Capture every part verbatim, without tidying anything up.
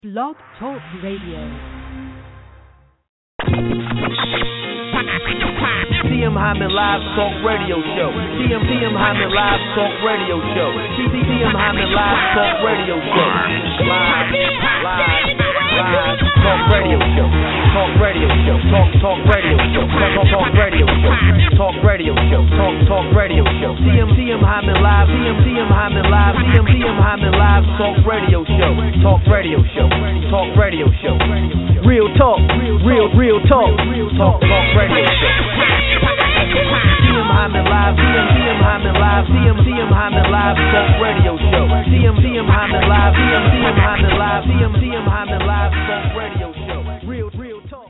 Blog Talk Radio. T M Hyman Live Talk Radio Show. T M T M Hyman Live Talk Radio Show. T M Hyman Live Talk Radio Show. Live, live, live Talk Radio Show. Talk Radio Show. Talk Talk Radio Show. Talk Talk Radio Show. Talk Radio Show. Talk Talk Radio Show. T M T M Hyman Live. T M T M Hyman Live. T M T M Hyman Live Talk Radio Show. Talk Radio Show. Talk Radio Show. Real talk. Real real talk. Talk Talk Radio Show. T M Hyman Live, T M T M Hyman Live, T M T M Hyman Live Talk Radio Show. T M T M Hyman Live, T M T M Hyman Live, T M T M Hyman Live Talk Radio Show. Real, real talk.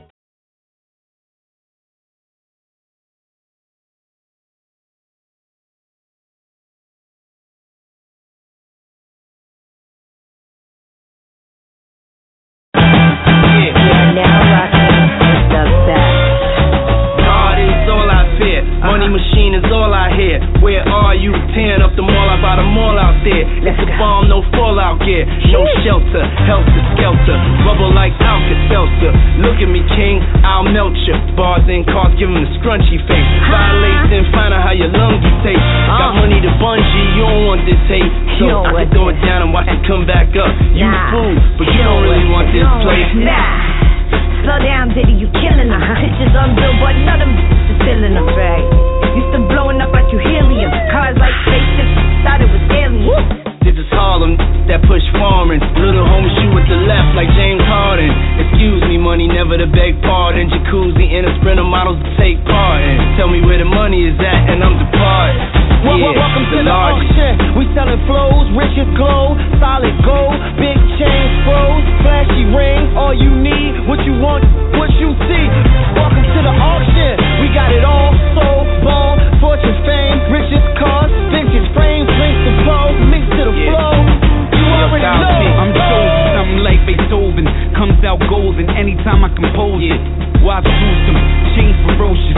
Money machine is all I hear. Where are you? Tearing up the mall, I bought them all out there. It's a bomb, no fallout gear. No shelter, helter skelter. Rubble like Alka-Seltzer. Look at me, king, I'll melt you. Bars and cars, give him the scrunchy face. Violate and find out how your lungs taste. Got money to bungee, you don't want this hate. So I can throw it down and watch it come back up. You fool, but you don't really want this place. Nah. Slow down, Diddy, you killing them. Pictures on billboard, none of them is still in the bag. Used to blowing up like you helium. Cars like spaceships, thought it was aliens. This is Harlem, that push foreign. Little home shoe with the left like James Harden. Excuse me, money, never to beg pardon. Jacuzzi and a sprinter models to take part in. Tell me where the money is at and I'm departed. Well, yeah, welcome to the auction. We selling flows, rich as gold, solid gold, big chains, froze, flashy ring. All you need, what you want, what you see. Welcome to the auction. We got it all, soul, bone, fortune, fame, riches, cars, vintage frames, drinks to blow, mix to the yeah. flow. You already know. I'm chosen, something like Beethoven, comes out golden anytime I compose it. Watch gruesome, chains ferocious,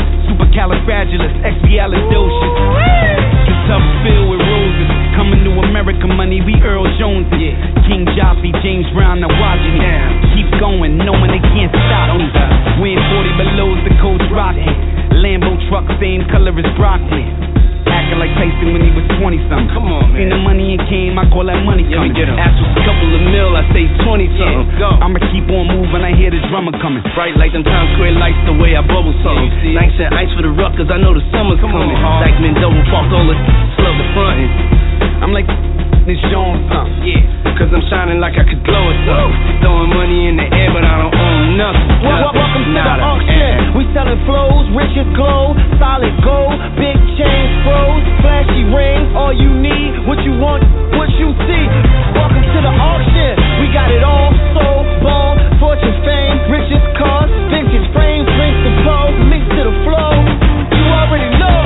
supercalifragilisticexpialidocious. You tough filled with roses, coming to America money, we Earl Jones. Yeah. King Joffrey, James Brown, now watch me. Keep going, knowing they can't stop me. Wearing forty belows, the coach Rocky. Lambo truck, same color as broccoli. Acting like Tyson when he was twenty-something. Come on, man. Seen the money and came, I call that money yeah, coming. Ask for a couple of mil, I say twenty-something. Yeah, I'ma keep on moving, I hear the drummer coming. Bright like them Times Square lights, the way I bubble something. Yeah, nice and ice for the rough, cause I know the summer's Come coming. On, like men double parked all the love the frontin'. I'm like, this showing something. Yeah, cause I'm shining like I could glow or something. Throwing money in the air, but I don't own nothing. Well, welcome to the auction. We selling flows, rich as gold, solid gold, big chains, froze, flashy ring. All you need, what you want, what you see. Welcome to the auction. We got it all, soul, bone, fortune, fame, riches, cars, vintage frames, drinks to blow, mix to the flow. You already know.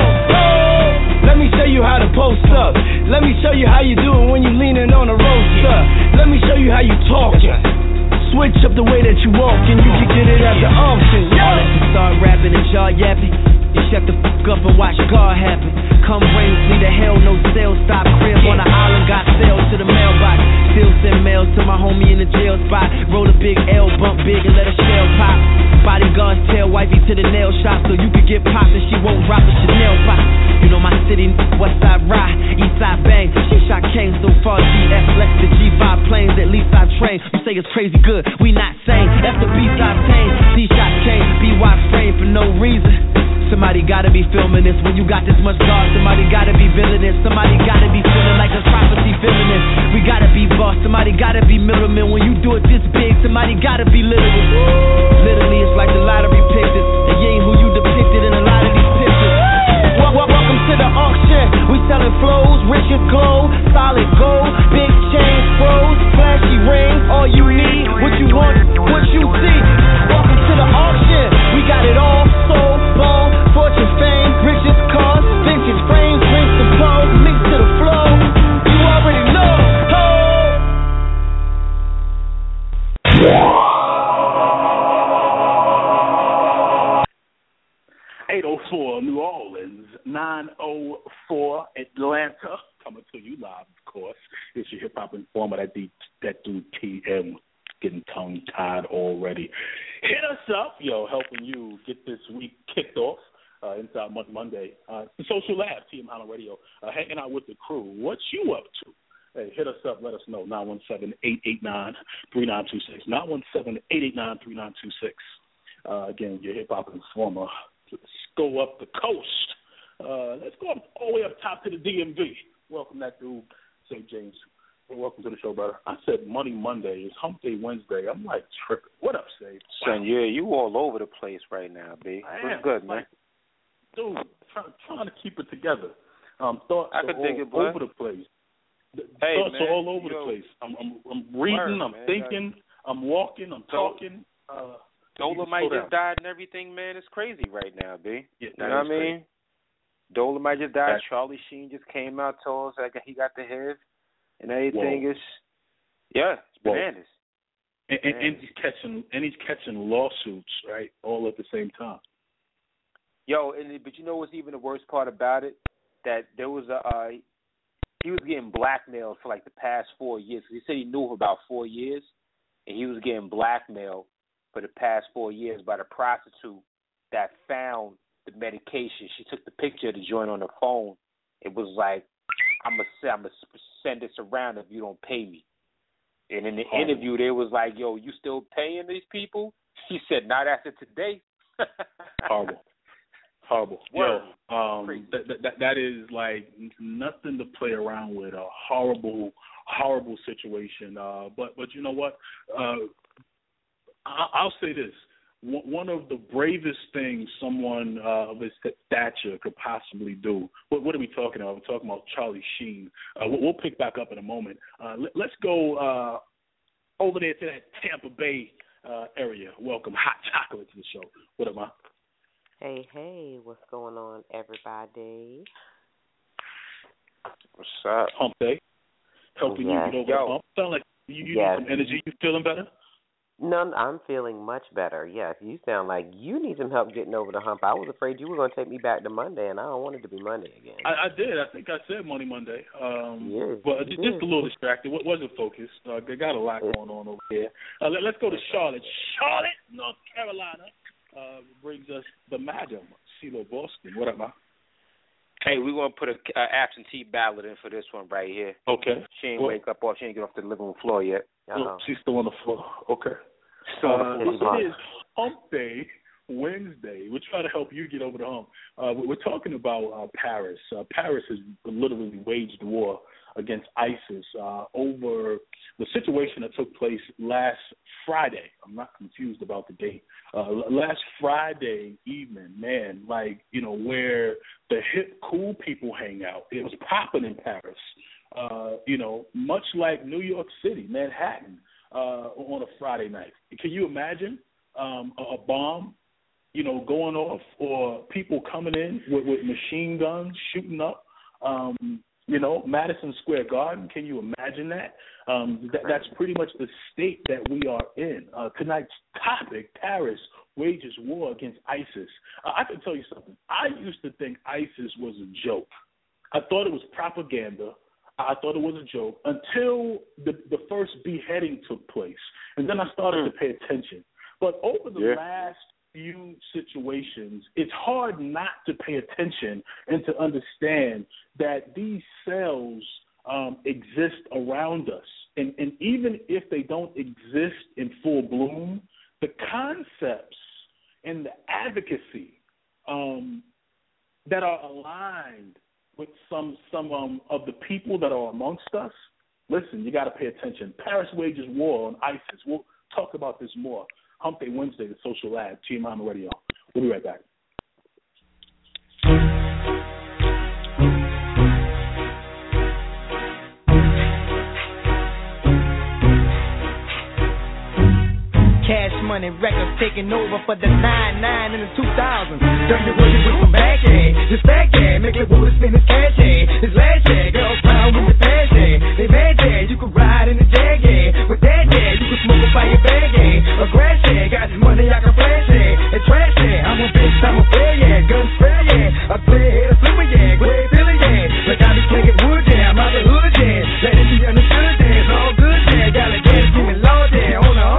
Oh, let me show you how to post up. Let me show you how you do it when you leaning on a roaster. Let me show you how you talking. Switch up the way that you walk and you can get it at the auction. All that you start rapping and jaw yapping, you shut the fuck up and watch God happen. Come rain, flee to hell, no sales, stop crib on the island, got sales to the mailbox. Still send mails to my homie in the jail spot. Roll a big L, bump big and let a shell pop. Bodyguards tail wifey to the nail shop so you could get popped and she won't drop a Chanel box. You know my city, west side ride, east side bang. She shot came so far, G F left the G five planes, at least I train. You say it's crazy good, we not sane. F the B-side tame, C-shot came, B Y frame for no reason. Somebody gotta be filming this when you got this much guard. Somebody gotta be villainous. Somebody gotta be feeling like a prophecy feeling this. We gotta be boss. Somebody gotta be middleman. When you do it this big, somebody gotta be literal. Literally, it's like the lottery picked it, and you ain't who you depicted in a lot of these pictures. Well, well, welcome to the auction. We selling flows, rich as gold, solid gold, big chains, froze, flashy ring. All you need, what you want, what you see. Welcome to the auction. We got it all, soul, bone, fortune, fame, riches, cars, vintage frames, drinks to blow, mix to the flow. You already know. eight oh four New Orleans, nine oh four Atlanta. Coming to you live, of course. It's your hip hop informer, that, D, that dude T M getting tongue-tied already. Hit us up, yo, helping you get this week kicked off. Uh, Inside Month Monday, uh, the Social Lab, T M Holland Radio, uh, hanging out with the crew. What you up to? Hey, hit us up. Let us know. nine one seven, eight eight nine, three nine two six. nine one seven, eight eight nine, three nine two six. Uh, again, your hip-hop informer. Let's go up the coast. Uh, let's go up, all the way up top to the D M V. Welcome that dude, Saint James. Welcome to the show, brother. I said Money Monday. It's Hump Day Wednesday. I'm like tripping. What up, Sage? Son, yeah, you all over the place right now, B. What's good, man? Like, dude, try, trying to keep it together. Um, thoughts I are could all dig it, boy. over the place. Hey, thoughts man, are all over yo, the place. I'm, I'm, I'm reading, word, I'm man, thinking, I'm walking, I'm Dol- talking. Uh, Dolomite just died and everything, man. It's crazy right now, B. Yeah, you know what I mean? Crazy. Dolomite just died. That's... Charlie Sheen just came out, told us that he got the H I V, and everything Whoa. is, yeah, it's Whoa. bananas. And, and, and he's catching and he's catching lawsuits, right, all at the same time. Yo, and but you know what's even the worst part about it? That there was a uh, he was getting blackmailed for like the past four years. He said he knew for about four years, and he was getting blackmailed for the past four years by the prostitute that found the medication. She took the picture of the joint on her phone. It was like, I'm gonna I'm gonna send this around if you don't pay me. And in the oh. interview, they was like, yo, you still paying these people? She said, not after today. Horrible. Horrible. Word. Yo, um, that, that that is like nothing to play around with. A horrible, horrible situation. Uh, but but you know what? Uh, I, I'll say this: one of the bravest things someone uh, of his stature could possibly do. What, what are we talking about? We're talking about Charlie Sheen. Uh, we'll, we'll pick back up in a moment. Uh, let, let's go uh, over there to that Tampa Bay uh, area. Welcome Hot Chocolate to the show. What up, man? Hey, hey, what's going on, everybody? What's up? Hump Day. Helping yes. you get over Yo. the hump. Sound like you, you yes. need some energy. You feeling better? No, I'm feeling much better. Yes, you sound like you need some help getting over the hump. I was afraid you were going to take me back to Monday, and I don't want it to be Monday again. I, I did. I think I said Money Monday. Um, yes, but just, did. just a little distracted. Wasn't focused. Uh, they got a lot going on over here. Uh, let, let's go to Charlotte. Charlotte, North Carolina. Uh, brings us the madam, CeeLo Boston. What up, man? Hey, we're going to put an uh, absentee ballot in for this one right here. Okay. She ain't well, wake up off. She ain't get off the living room floor yet. Well, she's still on the floor. Okay. Still on Uh, the floor. it is Hump Day, Wednesday. We're trying to help you get over the hump. Uh, we're talking about uh, Paris. Uh, Paris has literally waged war against ISIS uh, over the situation that took place last Friday. I'm not confused about the date. Uh, last Friday evening, man, like, you know, where the hip, cool people hang out. It was popping in Paris, uh, you know, much like New York City, Manhattan, uh, on a Friday night. Can you imagine um, a, a bomb, you know, going off, or people coming in with, with machine guns, shooting up, um, you know, Madison Square Garden? Can you imagine that? Um, th- that's pretty much the state that we are in. Uh, tonight's topic, Paris wages war against ISIS. Uh, I can tell you something. I used to think ISIS was a joke. I thought it was propaganda. I thought it was a joke until the, the first beheading took place. And then I started mm. to pay attention. But over the yeah. last few situations, it's hard not to pay attention and to understand that these cells um, exist around us. And, and even if they don't exist in full bloom, the concepts and the advocacy um, that are aligned with some some um, of the people that are amongst us, listen, you got to pay attention. Paris wages war on ISIS. We'll talk about this more. Hump Day Wednesday, the Social Lab, T M Holland Radio. We'll be right back. Cash Money Records taking over for the nine nine in the two thousands. Turn your worship with some back, yeah. This back, yeah. Make it water spin this cash, yeah. This last, yeah. Girls pound with the pass, yeah. They bad, yeah. You can ride in the Jag, yeah. With that, yeah. You can smoke up by your bag, yeah. A grass, yeah. Got this money I can flash, yeah. And trash, yeah. I'm a bitch, I'm a fair, yeah. Gun spray, yeah. I play a head, a flipper, yeah. Grey Billy, yeah. Like I be slinging wood, yeah. I'm out the hood, yeah. Let it be understood, yeah. It's all good, yeah. Got a gas, give me low, yeah. On the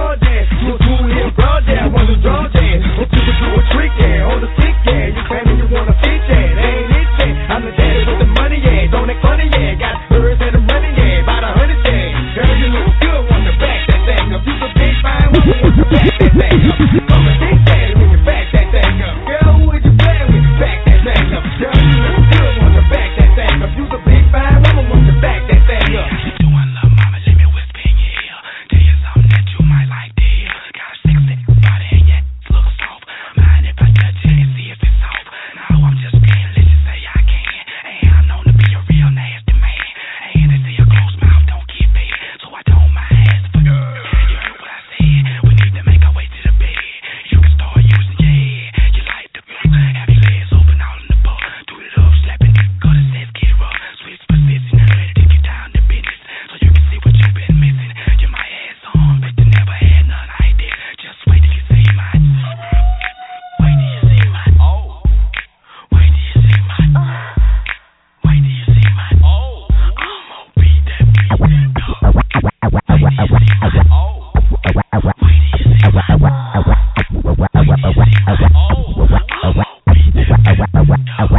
Come and think that when you back that thing up. Girl, who would you play with? Back that thing up. Girl, you look good, want to back that thing up. You's a big fine woman, want to back that thing up. You doing love, mama, let me whisper in your ear. Tell you something that you might like to hear. Got a sexy body and yet look soft. Mind if I touch it and see if it's soft. No, I'm just being let you say I can. And I'm known to be a real nasty man. And they say a closed mouth don't get fed, so I don't mind asking for you. You heard what I said? We need to make our way to the bed. You can start using your head. You like the blue, have your legs open all in the bar. Do it up, slapping, cut the sets, get rough. Switch position, ready to get down to business, so you can see what you've been missing. You might have some, but you never had none like this. Just wait till you see mine. Wait till you see mine. Oh. Wait till you see mine. Wait till you see mine. Oh. I'ma beat that beat that dog. Wait till you see mine. Oh. Wait till you see mine. Wait till you see mine. Oh. I'ma beat that beat that dog.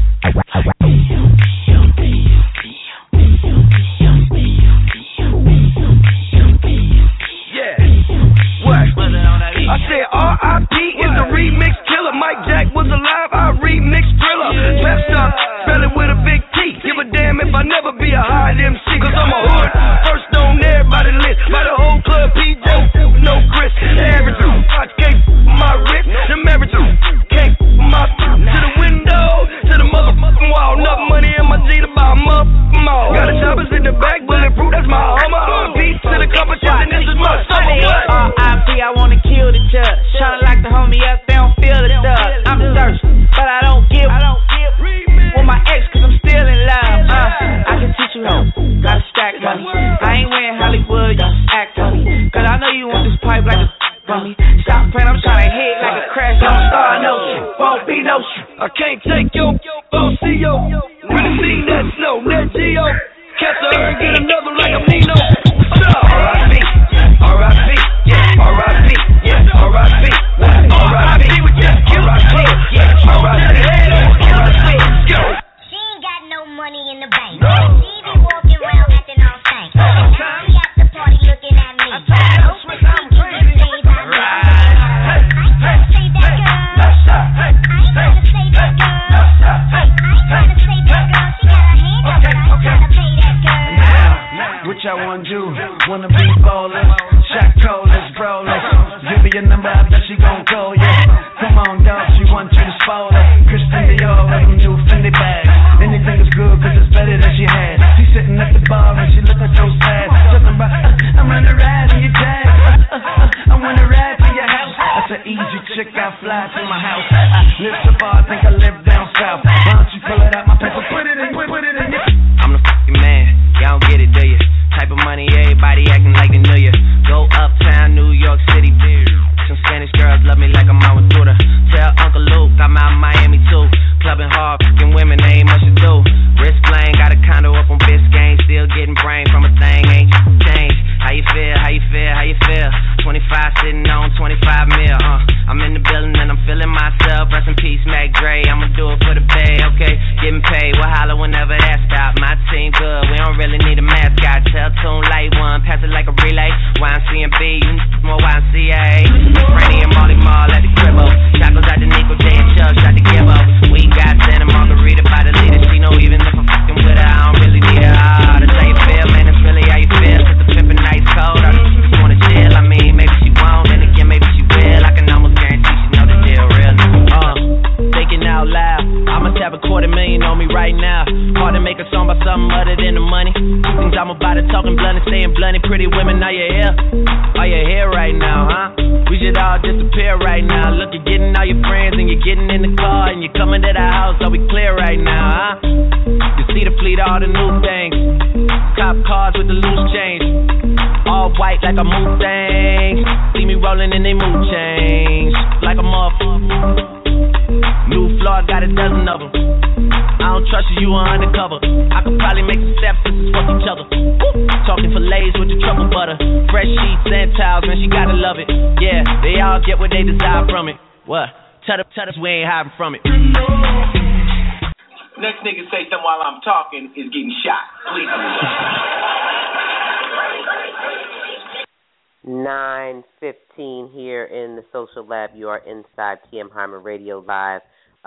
Yeah. What? I said R I P is the remix killer. Mike Jack was alive, I remix Thriller. Rap star, spell it with a big T. Give a damn if I never be a high M C. Cause I'm a hood, first on everybody list. By the whole club, P J, no Chris. The average I can't my wrist. The average can't my to the window, to the motherfucking wall. Enough money in my G to buy a motherfucking mall. Got a choppers in the back, bulletproof, that's my Hummer. R P to the competition, this is my summer. What? R I P, I wanna kill the judge. Tryna lock the homie up, they don't feel the thug. I'm thirsty, but I don't give. I don't give. With my ex, cause I'm still in love. Uh, I can teach you how. Gotta stack money. I ain't wearing Hollywood, you act funny. Cause I know you want this pipe like a from me. Stop playing, I'm tryna hit like a crash. Don't start no shit, won't be no shit. I can't take your don't see yo. Really see that snow, that Geo. Catch a herb, get another like a Nino. R I P, R I P, yeah, R I P, yeah, R I P, R I P, R I P, yeah, R I P, R I P, go. She ain't got no money in the bank. She be walking around acting all stank. Now she at the party looking at me. I'm crazy. I ain't tryna say that girl. I ain't tryna say that girl. I ain't tryna say that girl. She got her hand up, but I ain't tryna pay that girl. What y'all wanna do? Wanna be ballers, shot callers, brawlers. Give me your number, I bet she gon' call you. Come on, dog, she want you to spoil her. Christian Dior with them new Fendi bags. Anything is good, cause it's better than she had. She sitting at the bar and she looking so sad. Talking about, uh, I'm on the ride in your tag. Uh, uh, uh, I wanna ride to your house. That's an easy chick, I fly to my house. I live so far, I think I live down south. Why don't you pull it out my paper, put it in, put, put it in your... I'm the fucking man, y'all don't get it, do ya? Type of money, everybody acting like they knew ya. Go uptown, New York City, some Spanish girls love me like I'm out with Duda. Tell Uncle Luke I'm out in Miami too. Clubbing hard, fucking women, ain't much to do. Wrist playing, got a condo up on Biscayne. Still getting brain from a thing, ain't changed. How you feel, how you feel, how you feel? twenty-five sitting on twenty-five mil, uh. I'm in the building and I'm feeling myself. Rest in peace, Mac Dre, I'ma do it for the bay, okay? Getting paid, we'll holler whenever that stop. My team good, we don't really need a mascot. Tell Tune Light One, pass it like a relay. Y M C and B, you more Y M C A. Franny and Molly Mall at the cribbo. Chacos out the Nico J and Chubb, shot the Gibbo. We got Santa Margarita by the leader. She know even if I'm fucking with her, I don't really need her. Ah, that's how you feel, man, that's really how you feel. Cause the pimpin' nice cold, I just wanna chill. I mean, maybe she won't, then again, maybe she will. I can almost guarantee she know the deal, real. Uh, thinking out loud, I must have a quarter million on me right now. Hard to make a song about something other than the money. Two things I'm about to talking blunt and staying blunt. Pretty women, are you here? Are you here right now, huh? We should all disappear right now. Look, you're getting all your friends and you're getting in the car and you're coming to the house. Are we clear right now, huh? You see the fleet, all the new things. Cop cars with the loose change. All white like a Mustang. See me rolling and they mood change. Like a motherfucker. New Floyd got a dozen of them. I don't trust you, you are undercover. I could probably make some stepsisters fuck each other. Woo! Talking fillets with the truffle butter. Fresh sheets and towels, man, she gotta love it. Yeah, they all get what they desire from it. What? Tell us, tell us we ain't hiding from it. Next nigga say something while I'm talking is getting shot. Please. nine fifteen here in the Social Lab. You are inside T M Hyman Radio Live.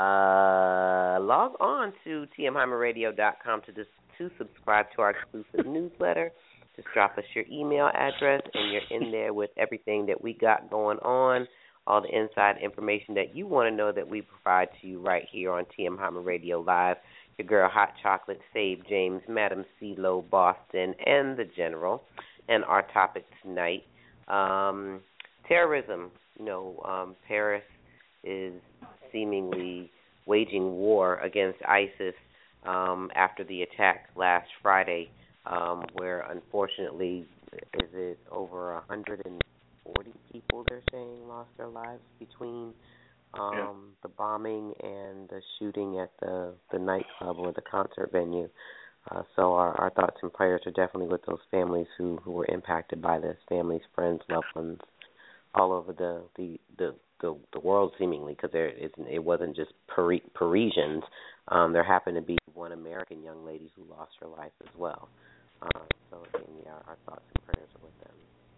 Uh, log on to T M Hyman Radio dot com to dis- to subscribe to our exclusive newsletter. Just drop us your email address, and you're in there with everything that we got going on, all the inside information that you want to know that we provide to you right here on T M Hyman Radio Live. Your girl Hot Chocolate, Save James, Madam CeeLo, Boston, and the General. And our topic tonight, um, terrorism. You know, um, Paris is seemingly waging war against ISIS um, after the attack last Friday, um, where unfortunately, is it over one hundred forty people, they're saying, lost their lives between um, yeah. the bombing and the shooting at the, the nightclub or the concert venue. Uh, so our, our thoughts and prayers are definitely with those families who, who were impacted by this, families, friends, loved ones, all over the the, the, the, the world seemingly, because it wasn't just Paris, Parisians. Um, there happened to be one American young lady who lost her life as well. Uh, so again, yeah, our thoughts and prayers are with them.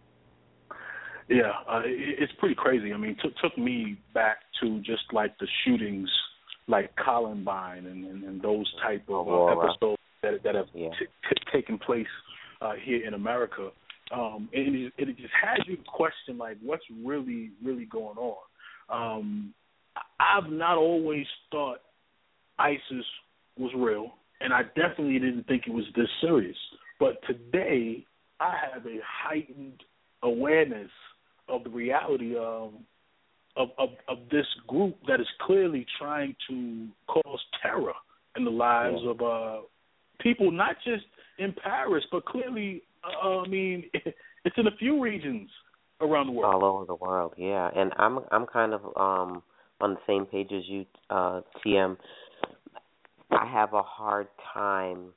Yeah, uh, it, it's pretty crazy. I mean, it took, took me back to just like the shootings, like Columbine and, and, and those type of uh, episodes that that have yeah. t- t- taken place uh, here in America. Um, and it, it just has you question, like, what's really, really going on. Um, I've not always thought ISIS was real, and I definitely didn't think it was this serious. But today, I have a heightened awareness of the reality of, of, of, of this group that is clearly trying to cause terror in the lives yeah. of uh, people, not just in Paris, but clearly, uh, I mean, it's in a few regions around the world. All over the world, yeah. And I'm I'm kind of um, on the same page as you, uh, T M. I have a hard time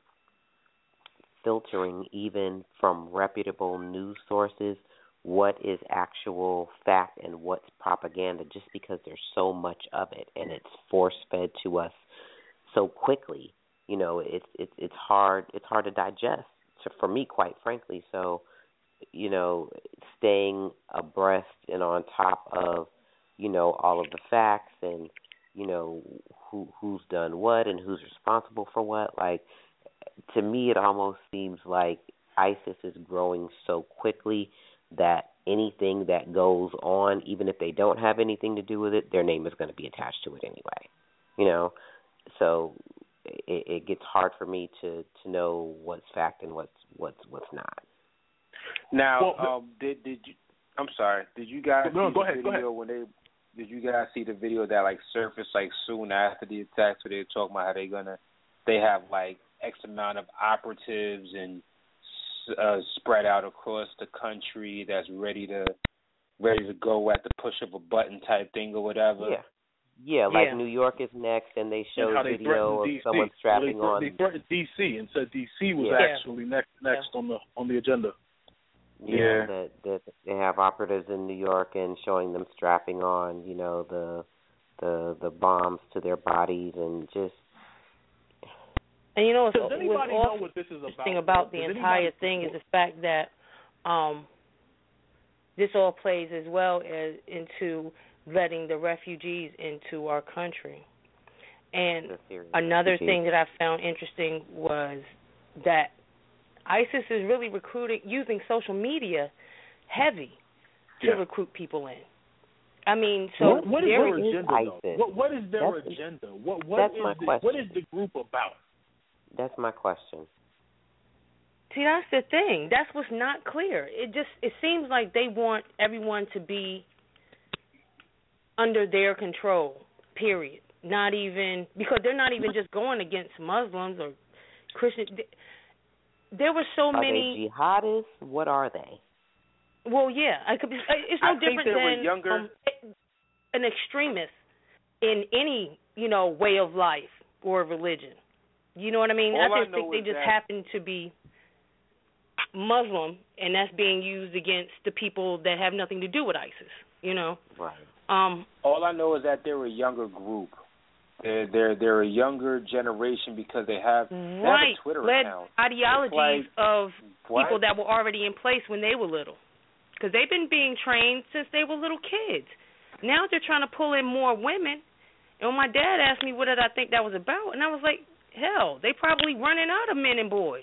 filtering, even from reputable news sources, what is actual fact and what's propaganda, just because there's so much of it and it's force-fed to us so quickly. You know, it's it's it's hard it's hard to digest so for me, quite frankly. So, you know, staying abreast and on top of, you know, all of the facts and, you know, who who's done what and who's responsible for what. Like, to me, it almost seems like ISIS is growing so quickly that anything that goes on, even if they don't have anything to do with it, their name is going to be attached to it anyway. You know, so it, it gets hard for me to, to know what's fact and what's what's what's not. Now, well, um, did did you? I'm sorry. Did you guys no, see go the ahead, video when they? Did you guys see the video that like surfaced like soon after the attacks, where they were talking about how they gonna they have like X amount of operatives and uh, spread out across the country that's ready to ready to go at the push of a button type thing or whatever? Yeah. Yeah, like yeah. New York is next, and they showed and video of D C. someone strapping well, they, on. They threatened D C and said D C was yeah. actually next next yeah. on the on the agenda. Yeah, yeah. That, that they have operatives in New York and showing them strapping on, you know, the the the bombs to their bodies and just. And you know what's, Does anybody what's know what this is about? interesting about the Does entire anybody... thing is the fact that um, this all plays as well as into letting the refugees into our country. And another thing that I found interesting was that ISIS is really recruiting, using social media heavy to yeah. recruit people in. I mean, so what, what is their agenda? What, what is their that's, agenda? What what that's is my the, question. what is the group about? That's my question. See, that's the thing. That's what's not clear. It just it seems like they want everyone to be under their control. Period. Not even because they're not even just going against Muslims or Christians. There were so are many they jihadists. What are they? Well, yeah, I could be, it's no I different think they than were younger. Um, an extremist in any you know way of life or religion. You know what I mean? All I just I think they just that... happen to be Muslim, and that's being used against the people that have nothing to do with ISIS. You know. Right. Um. All I know is that they're a younger group. They're they're they're a younger generation because they have, they right. have a Twitter led account. ideologies like, of what? people that were already in place when they were little. because they've been being trained since they were little kids. Now they're trying to pull in more women. And when my dad asked me what did I think that was about, and I was like, hell, they probably running out of men and boys.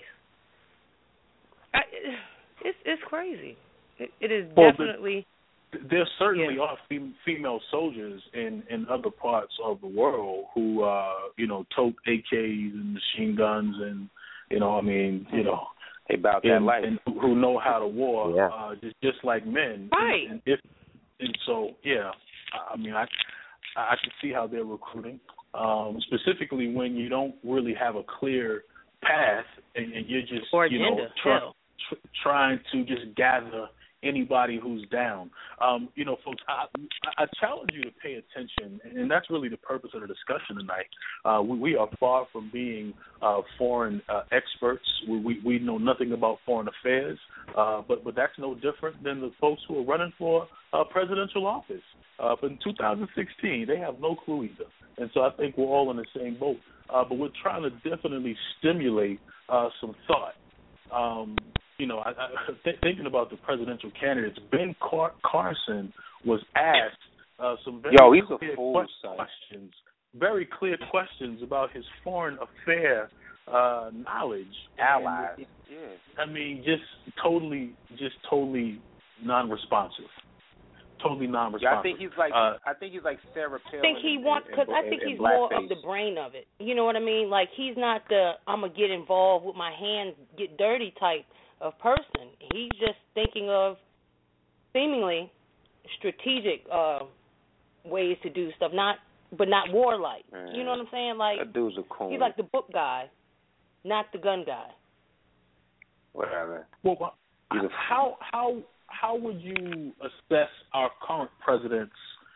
I, it's it's crazy. It, it is well, definitely. The, there certainly yeah. are fem- female soldiers in, in other parts of the world who, uh, you know, tote A Ks and machine guns and, you know, I mean, you know, they about and, that life, and who know how to war, yeah. uh, just just like men. Right. And, and if and so, yeah, I mean, I I can see how they're recruiting, um, specifically when you don't really have a clear path and, and you're just or you agenda, know try, tr- trying to just gather anybody who's down. Um, you know, folks, I, I challenge you to pay attention, and that's really the purpose of the discussion tonight. Uh, we, we are far from being uh, foreign uh, experts. We, we, we know nothing about foreign affairs, uh, but, but that's no different than the folks who are running for uh, presidential office. Uh, but in two thousand sixteen, they have no clue either. And so I think we're all in the same boat. Uh, but we're trying to definitely stimulate uh, some thought. Um, you know, I, I, th- thinking about the presidential candidates, Ben Car- Carson was asked uh, some very Yo, he's clear a fool, questions, very clear questions about his foreign affair uh, knowledge. Allies. And, yeah. I mean, just totally, just totally non-responsive. Totally non-responsive. Yeah, I think he's like uh, I think he's like Sarah Palin. I think he wants because I think he's more of the brain of it. You know what I mean? Like he's not the I'm gonna get involved with my hands, get dirty type of person. He's just thinking of seemingly strategic uh, ways to do stuff, not but not warlike. Man, you know what I'm saying? Like that dude's a coon. He's like the book guy, not the gun guy. Whatever. Well, how how how would you assess our current president's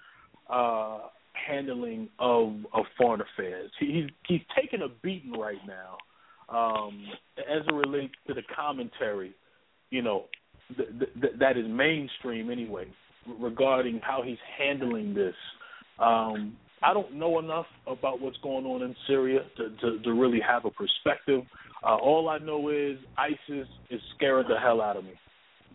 uh, handling of, of foreign affairs? He, he's he's taking a beating right now, um, as it relates to the commentary, you know, th- th- that is mainstream anyway, regarding how he's handling this. Um, I don't know enough about what's going on in Syria to, to, to really have a perspective. Uh, all I know is ISIS is scaring the hell out of me.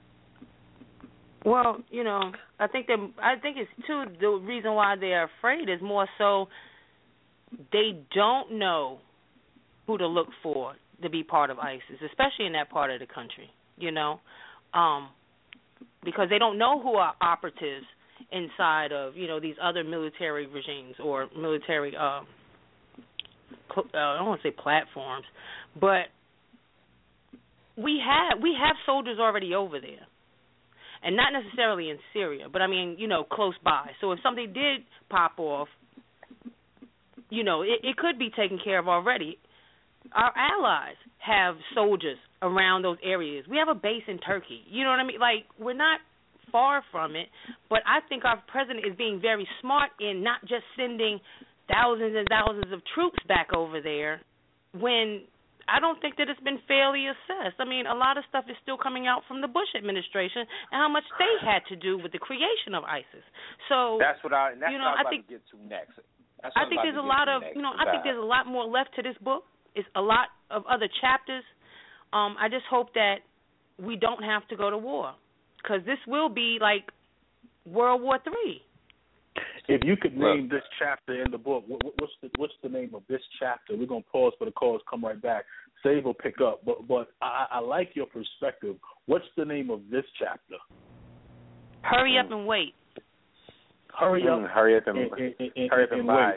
Well, you know, I think that I think it's too the reason why they're afraid is more so they don't know who to look for to be part of ISIS, especially in that part of the country. You know, um, because they don't know who are operatives inside of you know these other military regimes or military. Uh, uh, I don't want to say platforms, but we have we have soldiers already over there. And not necessarily in Syria, but I mean, you know, close by. So if something did pop off, you know, it, it could be taken care of already. Our allies have soldiers around those areas. We have a base in Turkey. You know what I mean? Like, we're not far from it, but I think our president is being very smart in not just sending thousands and thousands of troops back over there when I don't think that it's been fairly assessed. I mean, a lot of stuff is still coming out from the Bush administration and how much they had to do with the creation of ISIS. So that's what I. That's you know, what I, I think to get to next. That's I think there's a lot of you know. I think there's a lot more left to this book. It's a lot of other chapters. Um, I just hope that we don't have to go to war because this will be like World War Three. If you could name this chapter in the book, what, what's the what's the name of this chapter? We're gonna pause for the calls, come right back. Save or pick up, but but I, I like your perspective. What's the name of this chapter? Hurry up and wait. Hurry up, mm, hurry up and, and, and, and hurry up and, and buy.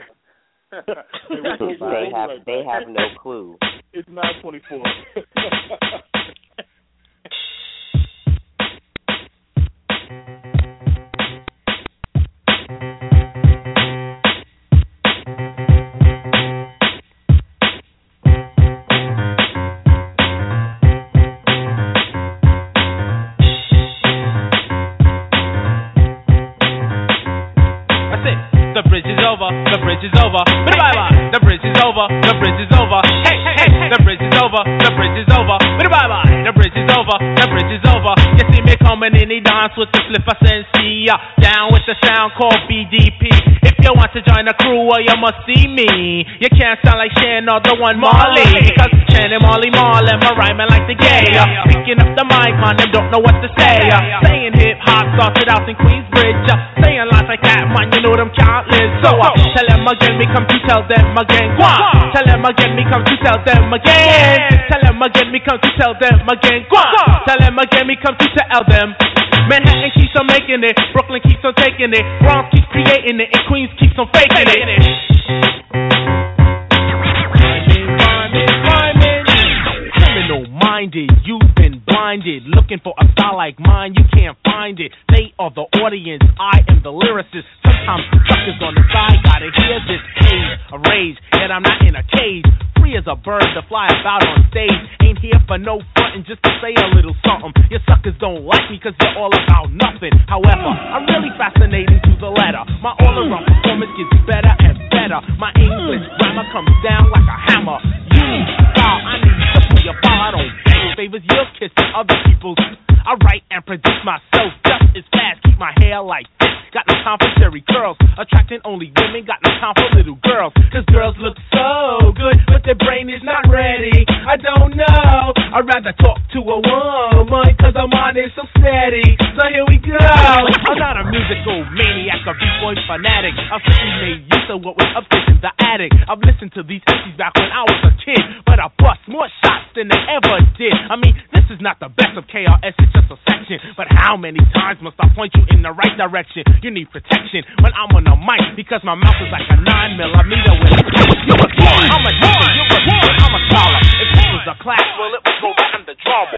they have they have no clue. It's nine twenty-four. The bridge is over, the bridge is over, bye bye. The bridge is over, the bridge is over. Hey, hey, the bridge is over, the bridge is over, bye bye. The bridge is over, the bridge is over. You see me coming in the dance with the flip I sense, down with the sound called B D P. If you want to join the crew, well, you must see me. You can't sound like Shan or the one Marley, because Shan and Marley Marl and my rhyming like the gay. Uh, picking up the mic, man, them don't know what to say. Uh, saying hip hop started out in Queensbridge. Uh, saying lines like that, man, you know them can't live. So uh, tell them again, me come to tell them again. Go on. Tell them again, me come to tell them again. Tell them again, me come to tell them again. Go on. Tell them again, me come to tell them. Manhattan keeps on making it, Brooklyn keeps on taking it, Bronx keeps creating it, and Queens keeps on faking it. Criminal-minded, you've been blinded, looking for a style like mine, you can't find it. They are the audience, I am the lyricist. Sometimes suckers on the side gotta hear this cage of rage, yet I'm not in a cage. Free as a bird to fly about on stage. Ain't here for no frontin', just to say a little something. Your suckers don't like me cause you're all about nothing. However, I'm really fascinating to the letter. My all-around performance gets better and better. My English grammar comes down like a hammer. You need style, I need to put your file. I don't beg favors, you're kissing other people's. I write and produce myself just as fast. Keep my hair like this. Got no time for cherry curls. Attracting only women. Got no time for little girls. Cause girls look so good, but their brain is not ready. I don't know. I'd rather talk to a woman, cause I'm on it so steady. So here we go. I'm not a musical maniac, a b-boy fanatic. I've simply made use of what was upstairs in the attic. I've listened to these M Cs back when I was a kid, but I bust more shots than they ever did. I mean, this is not the best of K R S, it's just a section. But how many times must I point you in the right direction? You need protection when I'm on the mic, because my mouth is like a nine millimeter with a you're a kid, I'm a teacher, you're a kid, I'm a scholar. If this was a class, well, it would go right under drama.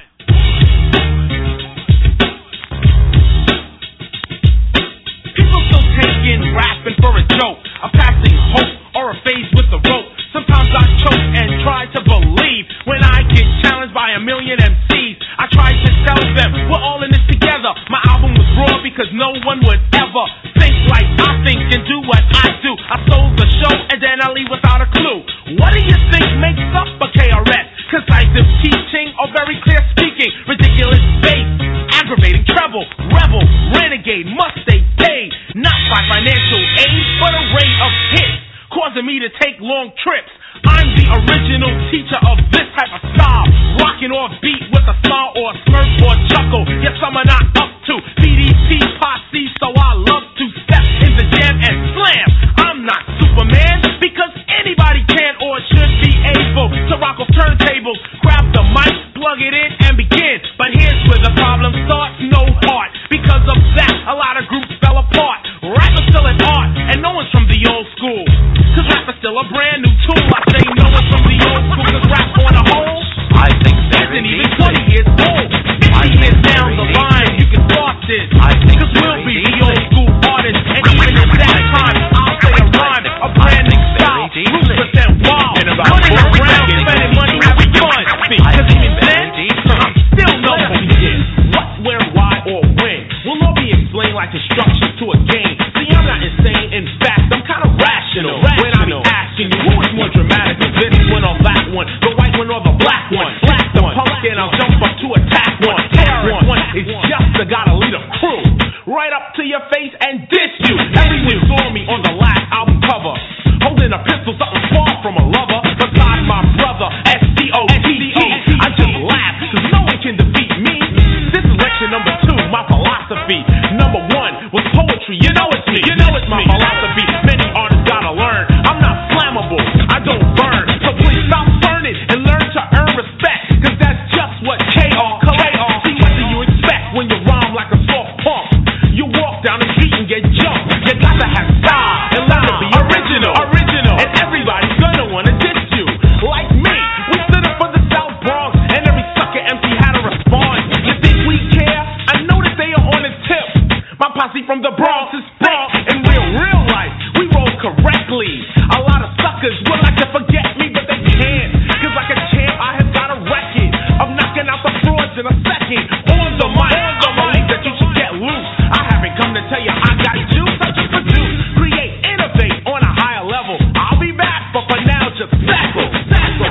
People still taking rapping for a joke, a passing hope or a phase with the rope. Sometimes I choke and try to believe when I get challenged by a million M Cs. I try to tell them we're all in this together. My album was raw because no one would ever think like I think and do what I do. I sold the show and then I leave without a clue. What do you think makes up a K R S? Concisive teaching or very clear speaking? Ridiculous bass, aggravating treble, rebel, renegade, must stay paid. Not by financial aid, but a rate of hits, causing me to take long trips. I'm the original teacher of this type of style, rocking off beat with a smile or a smirk or a chuckle. Yes, some are not up to B D P posse, so I love to step in the jam and slam. I'm not Superman, because anybody can or should be able to rock off turntables, grab the mic, plug it in, and begin. But here's where the problem starts, no heart. Because of that, a lot of groups fell apart. Rap is still an art, and no one's from the old school, cause rap is still a brand new tool. I say no one's from the old school, cause rap on a whole, I think isn't even twenty years old. fifty years down the line, you can start this, cause we'll be the old school artists. And even at that time, I'll say a rhyme, a brand new style, ruthless and wild, running around, spending money, having fun. Cause even then, I'm still no who did what, where, why, or when. We'll all be explained like instructions to a game. See, I'm not insane, in fact, I'm kind of rational. When I be asking you, who is more dramatic, this one or that one, the white one or the black one? Black the pumpkin, I'll jump up to attack one. Terrorist one is just the guy to lead a crew, right up to your face and diss you. Everyone saw me on the last album cover, holding a pistol, something far from a lover. Besides my brother, S T O T E. I just laugh, cause no one can defeat me. This is lecture number two, my philosophy. Number one was poetry, you know it's me. You know it's my philosophy. Many artists gotta learn, I'm not flammable, I don't burn. So please stop burning and learn to earn respect, cause that's just what K R K R. See, what do you expect when you rhyme like a soft punk? You walk down the street and get jumped. You got to have style and learn to be original. Original. And everybody's gonna wanna diss you. Like me, we stood up for the South Bronx, and every sucker M C had to respond. You think we care? I know that they are on the tip. My posse from the Bronx is fake. In real, real life, we roll correctly. A lot of suckers would like to forget me, but they can't. Cause like a champ, I have got a record of knocking out the frauds in a second. On the mic, I believe that you should get loose. I haven't come to tell you I got juice. I just produce, create, innovate on a higher level. I'll be back, but for now, just sackle, sackle.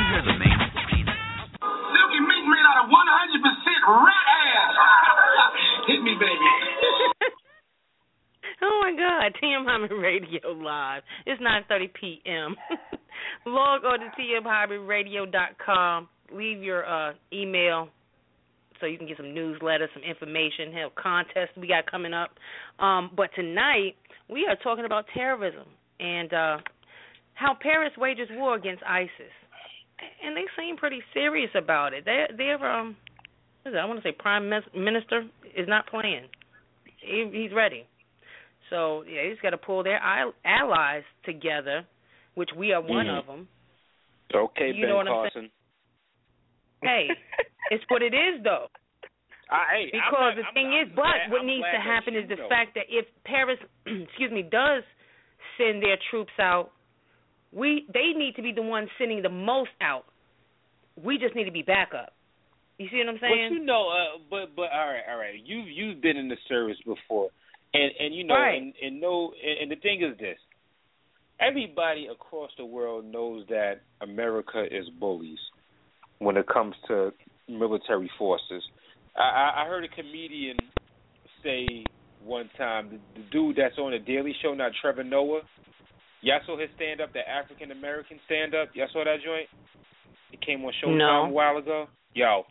Silky meat made out of one hundred percent rat ass. Hit me, baby. Oh my my God, T M Hyman Radio Live. It's nine thirty p.m. Log on to T M Hyman Radio dot com. Leave your uh, email so you can get some newsletters, some information, hell, contests we got coming up. Um, but tonight, we are talking about terrorism and uh, how Paris wages war against ISIS. And they seem pretty serious about it. They're, they're um, what is it? I want to say Prime Minister is not playing. He, he's ready. So, yeah, he's got to pull their allies together, which we are one mm-hmm. of them. Okay, you Ben know what Carson. I'm saying? Hey, it's what it is, though. I, hey, because I'm, the I'm, thing I'm, is, but I'm what needs to happen is the though. fact that if Paris, excuse me, does send their troops out, we they need to be the ones sending the most out. We just need to be backup. You see what I'm saying? But you know, uh, but but all right, all right. You've you've been in the service before, and and you know, right. and, and know, and, and the thing is this: everybody across the world knows that America is bullies when it comes to military forces. I, I heard a comedian say one time, the, the dude that's on the Daily Show now, Trevor Noah. Y'all saw his stand up, the African American stand up. Y'all saw that joint? It came on Showtime no. a while ago. Yo,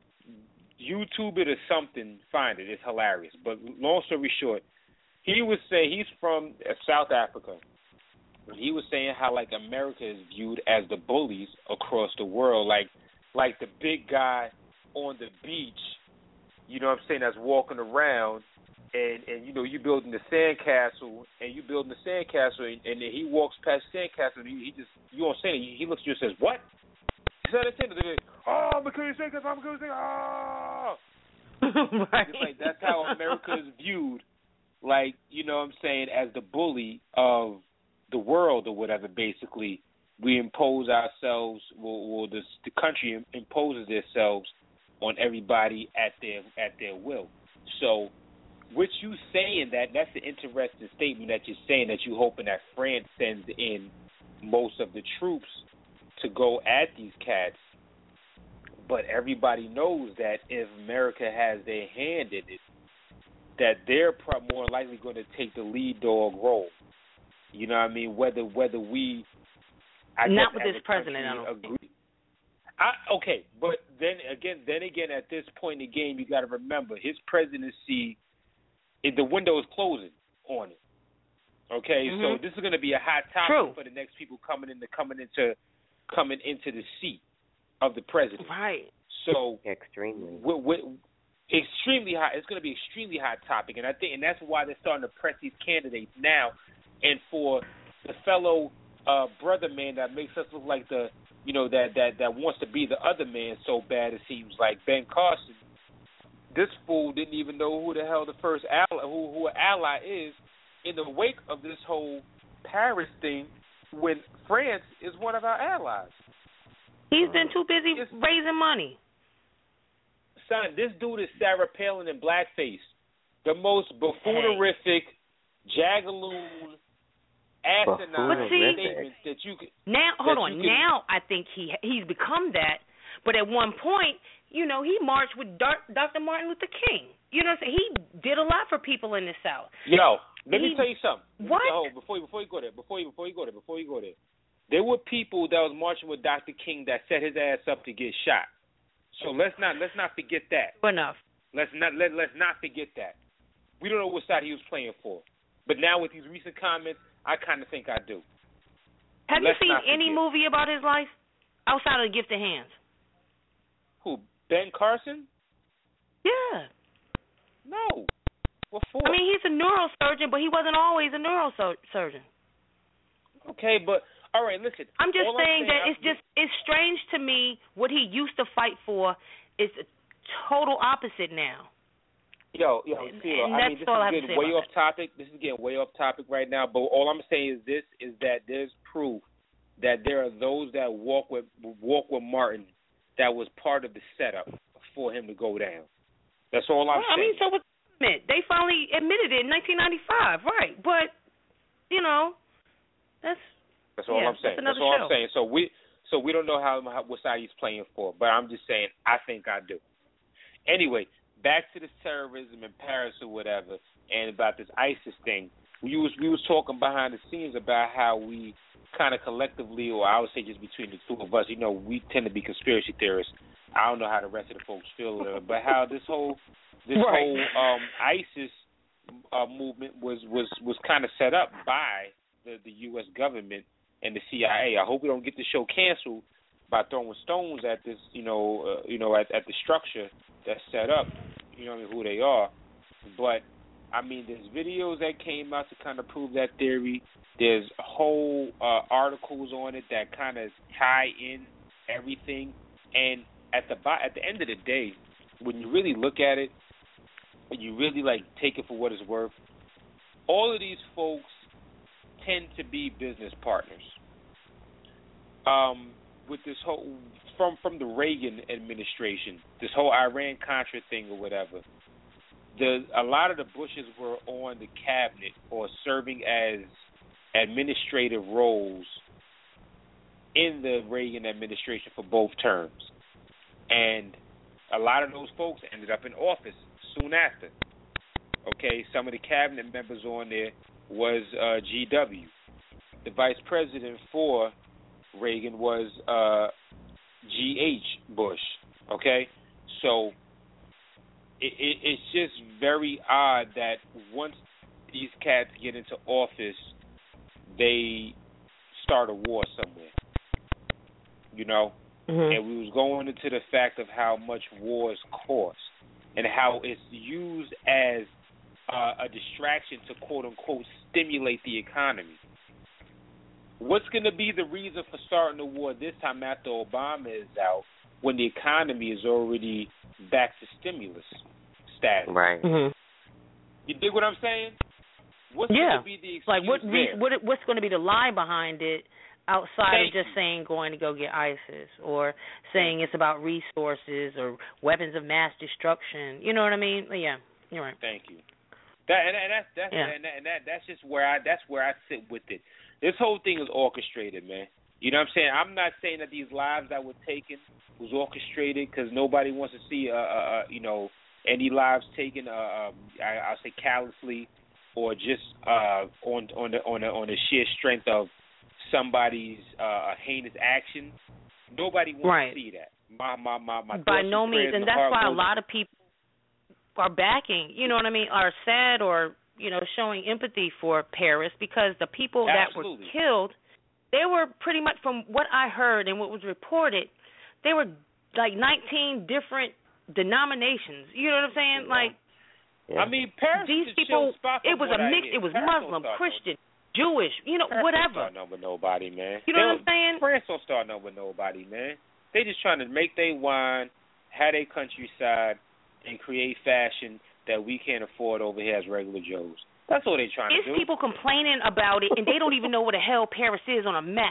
YouTube it or something. Find it. It's hilarious. But long story short, he was saying he's from South Africa. He was saying how like America is viewed as the bullies across the world, like like the big guy on the beach. You know what I'm saying? That's walking around. And, and you know, you building the sandcastle, and you building the sandcastle, and, and then he walks past the sandcastle, and he, he just, you don't say anything. He looks at you and says, what? He said, oh, I'm going to sandcastle, I'm going to sandcastle, oh. Right. It's like, that's how America is viewed, like, you know what I'm saying, as the bully of the world or whatever, basically. We impose ourselves, well, well the, the country imposes themselves on everybody at their at their will. So, with you saying that, that's an interesting statement that you're saying, that you're hoping that France sends in most of the troops to go at these cats. But everybody knows that if America has their hand in it, that they're probably more likely going to take the lead dog role. You know what I mean? Whether whether we, I not guess, with this president, I don't agree. think. I, okay, but then again, then again, at this point in the game, you got to remember his presidency. It, the window is closing on it. Okay, mm-hmm. so this is going to be a hot topic True. for the next people coming into coming into coming into the seat of the president. Right. So extremely, we're, we're, extremely hot. It's going to be an extremely hot topic, and I think, and that's why they're starting to press these candidates now. And for the fellow uh, brother man that makes us look like the, you know, that that that wants to be the other man so bad, it seems like Ben Carson. This fool didn't even know who the hell the first ally, who who an ally is, in the wake of this whole Paris thing, when France is one of our allies. He's been too busy it's, raising money. Son, this dude is Sarah Palin in blackface, the most buffoonerific, jagaloon, asinine statement that you could. Now, hold on. Now I think he he's become that, but at one point, you know, he marched with Doctor Martin Luther King. You know what I'm saying? He did a lot for people in the South. Yo, let he, me tell you something. What? Oh, before, before you go there, before you, before you go there, before you go there. There were people that was marching with Doctor King that set his ass up to get shot. So let's not let's not forget that. Enough. Let's not let let's not forget that. We don't know what side he was playing for. But now with these recent comments, I kind of think I do. Have let's you seen any movie about his life outside of The Gift of Hands? Who? Ben Carson? Yeah. No. What for? I mean, he's a neurosurgeon, but he wasn't always a neurosurgeon. Okay, but all right, listen. I'm just saying, saying that I'm, it's just it's strange to me what he used to fight for is a total opposite now. Yo, yo, Tilo, I mean, this is getting way off topic. This is getting way off topic right now. But all I'm saying is this: is that there's proof that there are those that walk with walk with Martin that was part of the setup for him to go down. That's all I'm well, saying. I mean, so was they finally admitted it in nineteen ninety-five, right? But you know, that's that's all yeah, I'm saying. That's, that's all show. I'm saying. So we so we don't know how, how what side he's playing for, but I'm just saying I think I do. Anyway, back to this terrorism in Paris or whatever, and about this ISIS thing. we was we was talking behind the scenes about how we kind of collectively, or I would say just between the two of us, you know, we tend to be conspiracy theorists. I don't know how the rest of the folks feel, but how this whole this right. whole um, ISIS uh, movement was was was kind of set up by the, the U S government and the C I A. I hope we don't get the show canceled by throwing stones at this, you know, uh, you know, at, at the structure that's set up. You know, what I mean, who they are. But I mean, there's videos that came out to kind of prove that theory. There's whole uh, articles on it that kind of tie in everything. And at the at the end of the day, when you really look at it, and you really like take it for what it's worth, all of these folks tend to be business partners. Um, with this whole from from the Reagan administration, this whole Iran-Contra thing or whatever, the a lot of the Bushes were on the cabinet or serving as administrative roles in the Reagan administration for both terms. And a lot of those folks ended up in office soon after. Okay, some of the cabinet members on there was uh, G W. The vice president for Reagan was uh, G H Bush. Okay, so it, it, it's just very odd that once these cats get into office, they start a war somewhere. You know, mm-hmm. and we was going into the fact of how much wars cost and how it's used as uh, a distraction to quote unquote stimulate the economy. What's going to be the reason for starting the war this time after Obama is out when the economy is already back to stimulus status? Right. Mm-hmm. You dig what I'm saying? What's yeah. going to be the excuse like what, re- there? what what's going to be the lie behind it outside Thank of just you. saying going to go get ISIS or saying it's about resources or weapons of mass destruction? You know what I mean? Yeah, you're right. Thank you. That and, and that's that's yeah. and, that, and that that's just where I that's where I sit with it. This whole thing is orchestrated, man. You know what I'm saying? I'm not saying that these lives that were taken was orchestrated because nobody wants to see, uh, uh, you know, any lives taken. Uh, um, I, I'll say callously, or just uh, on on the on the on the sheer strength of somebody's uh, heinous action. Nobody wants right. to see that. My my my my. By no means, and that's why a lot of people are backing. You know what I mean? Are sad or you know showing empathy for Paris because the people Absolutely. that were killed, they were pretty much, from what I heard and what was reported, they were like nineteen different denominations. You know what I'm saying? Yeah. Like, yeah. I mean, Paris these is a people. chill spot It was a mix. It was Muslim, Christian, Jewish. You know, Paris whatever. Don't start nothing with nobody, man. You know they what I'm saying? France don't start nothing with nobody, man. They just trying to make their wine, have their countryside, and create fashion that we can't afford over here as regular Joes. That's all they're trying it's to do. It's people complaining about it, and they don't even know where the hell Paris is on a map.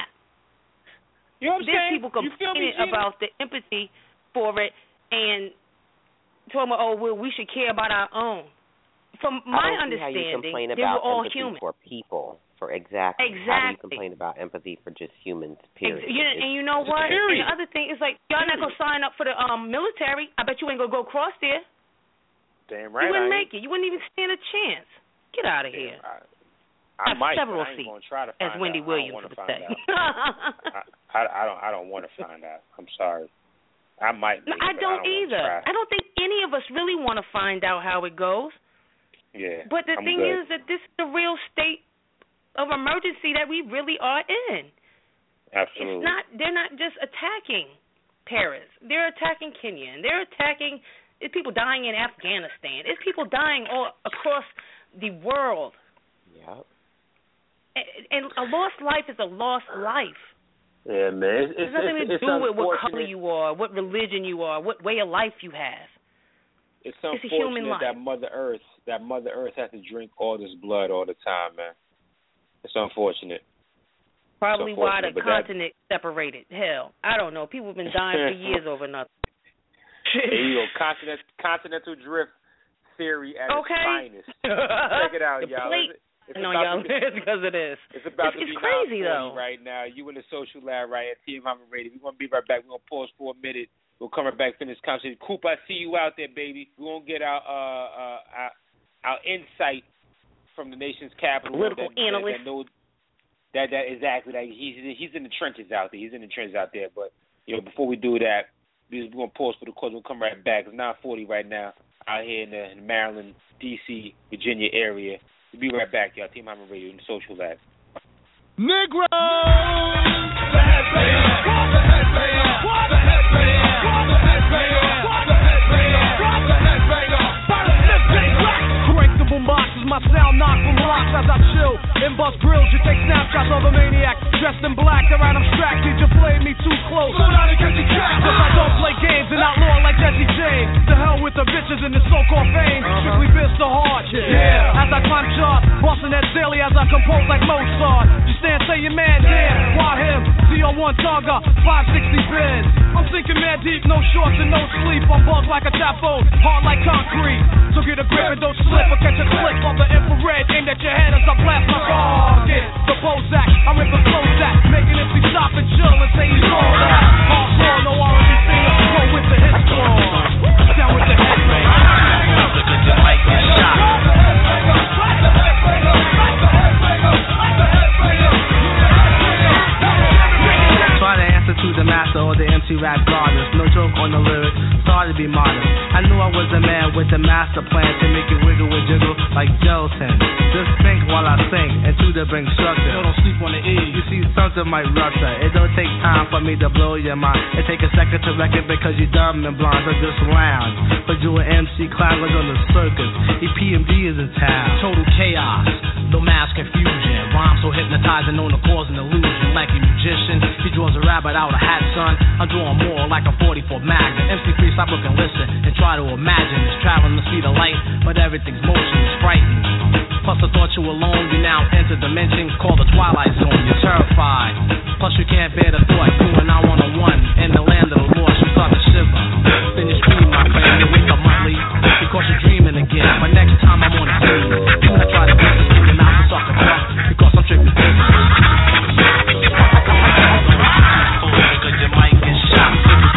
You know what I'm There's saying? people You feel me, complaining about the empathy for it and talking about, oh, well, we should care about our own. From my I don't understanding, see how you complain they about were all empathy human. for people. For exactly. Exactly. How do you complain about empathy for just humans, period? Ex- you know, and you know what? And the other thing is, like, y'all not going to sign up for the um military. I bet you ain't going to go across there. Damn right. You wouldn't I make it. You wouldn't even stand a chance. Get out of Damn, here. I, I Have might, several but I ain't seats, gonna try to find as Wendy out. Williams I don't would wanna say. find out. I, I, I don't. I don't want to find out. I'm sorry. I might. No, Make I it, don't, I don't either. I don't think any of us really want to find out how it goes. Yeah. But the I'm thing good. is that this is the real state of emergency that we really are in. Absolutely. It's not. They're not just attacking Paris. They're attacking Kenya, and they're attacking. It's people dying in Afghanistan. It's people dying all across the world. Yep. And a lost life is a lost life. Yeah, man. It's, It has nothing it's, to it's do with what color unfortunate. you are, what religion you are, what way of life you have. It's It's a human unfortunate life. that Mother Earth, that Mother Earth has to drink all this blood all the time, man. It's unfortunate. Probably It's why the unfortunate, but that- continent separated. Hell, I don't know. People have been dying for years over nothing. There you go. Continent, continental drift theory at Okay. its finest. Check it out, The y'all. plate- It's, it's no, about y'all. to be, It's because it is. It's about It's- to it's be crazy, nine forty though. right now. You in the social lab right at T M Hyman Radio. We're gonna be right back. We're gonna pause for a minute. We'll come right back, finish this conversation. Coop, I see you out there, baby. We're gonna get our uh, uh our, our insight from the nation's capital. Political that, analyst. That, that, knows, that that exactly. Like he's he's in the trenches out there. He's in the trenches out there. But you know, before we do that, we're going to pause for the cause. We'll come right back. It's nine forty right now out here in the, in the Maryland, D C, Virginia area. We'll be right back, y'all. Team Hyman Radio in the Social Lab. Negro! The headbanger! The headbanger! The headbanger! The headbanger! The headbanger! The headbanger! Crank the boombox as my sound knock from rocks as I chill. In bust grills, you take snapshots of a maniac dressed in black. They're right abstracted, you play me too close. So now they catch you trapped. Cause I don't play games and outlaw like Jesse James. The hell with the bitches and the so-called fame. Strictly biz the hard. Yeah. As I climb charts, busting that daily as I compose like Mozart. Just stand, say your man, damn. Why him? Z O one Targa, five sixty bins. I'm sinking mad deep, no shorts and no sleep. I'm bugged like a tap phone, hard like concrete. So get a grip and don't slip or catch a clip of the infrared aimed at your head as I blast my target. The Bozak, I rip a Prozac, making it be stop and chill and say he's all that. Hardcore, no R and B singer, go with the hit score. Down with the headbang. Because you might get shot. Try to answer to the master or the M C rap goddess. No joke on the lyrics, sorry to be modest. I knew I was a man with a master plan to make it wiggle and jiggle like gelatin. Just think while I sing and to the bring structure. So don't sleep on the E. You see something might rupture. It don't take time for me to blow your mind. It take a second to reckon because you dumb and blind. So just lounge. But you an M C clown like on the circus. E P M D is in town. Total chaos, no mass confusion. Rhymes so hypnotizing, known to cause an illusion. Like a magician, he draws a rabbit out of hat, son. I'm drawing more like a forty-four Magnum. M C three, stop, look and listen and try to imagine. It's traveling the speed of light, but everything's motion is frightening. Plus I thought you were alone, you now enter dimensions called the Twilight Zone. You're terrified. Plus you can't bear the thought, you and I one on one in the land of the lost. You start to shiver. Then you scream, my friend, you wake up monthly because you're dreaming again. But next time I'm on the scene, do not try to get this in your mouth and suck it up because I'm tripping business. Because you might get shot.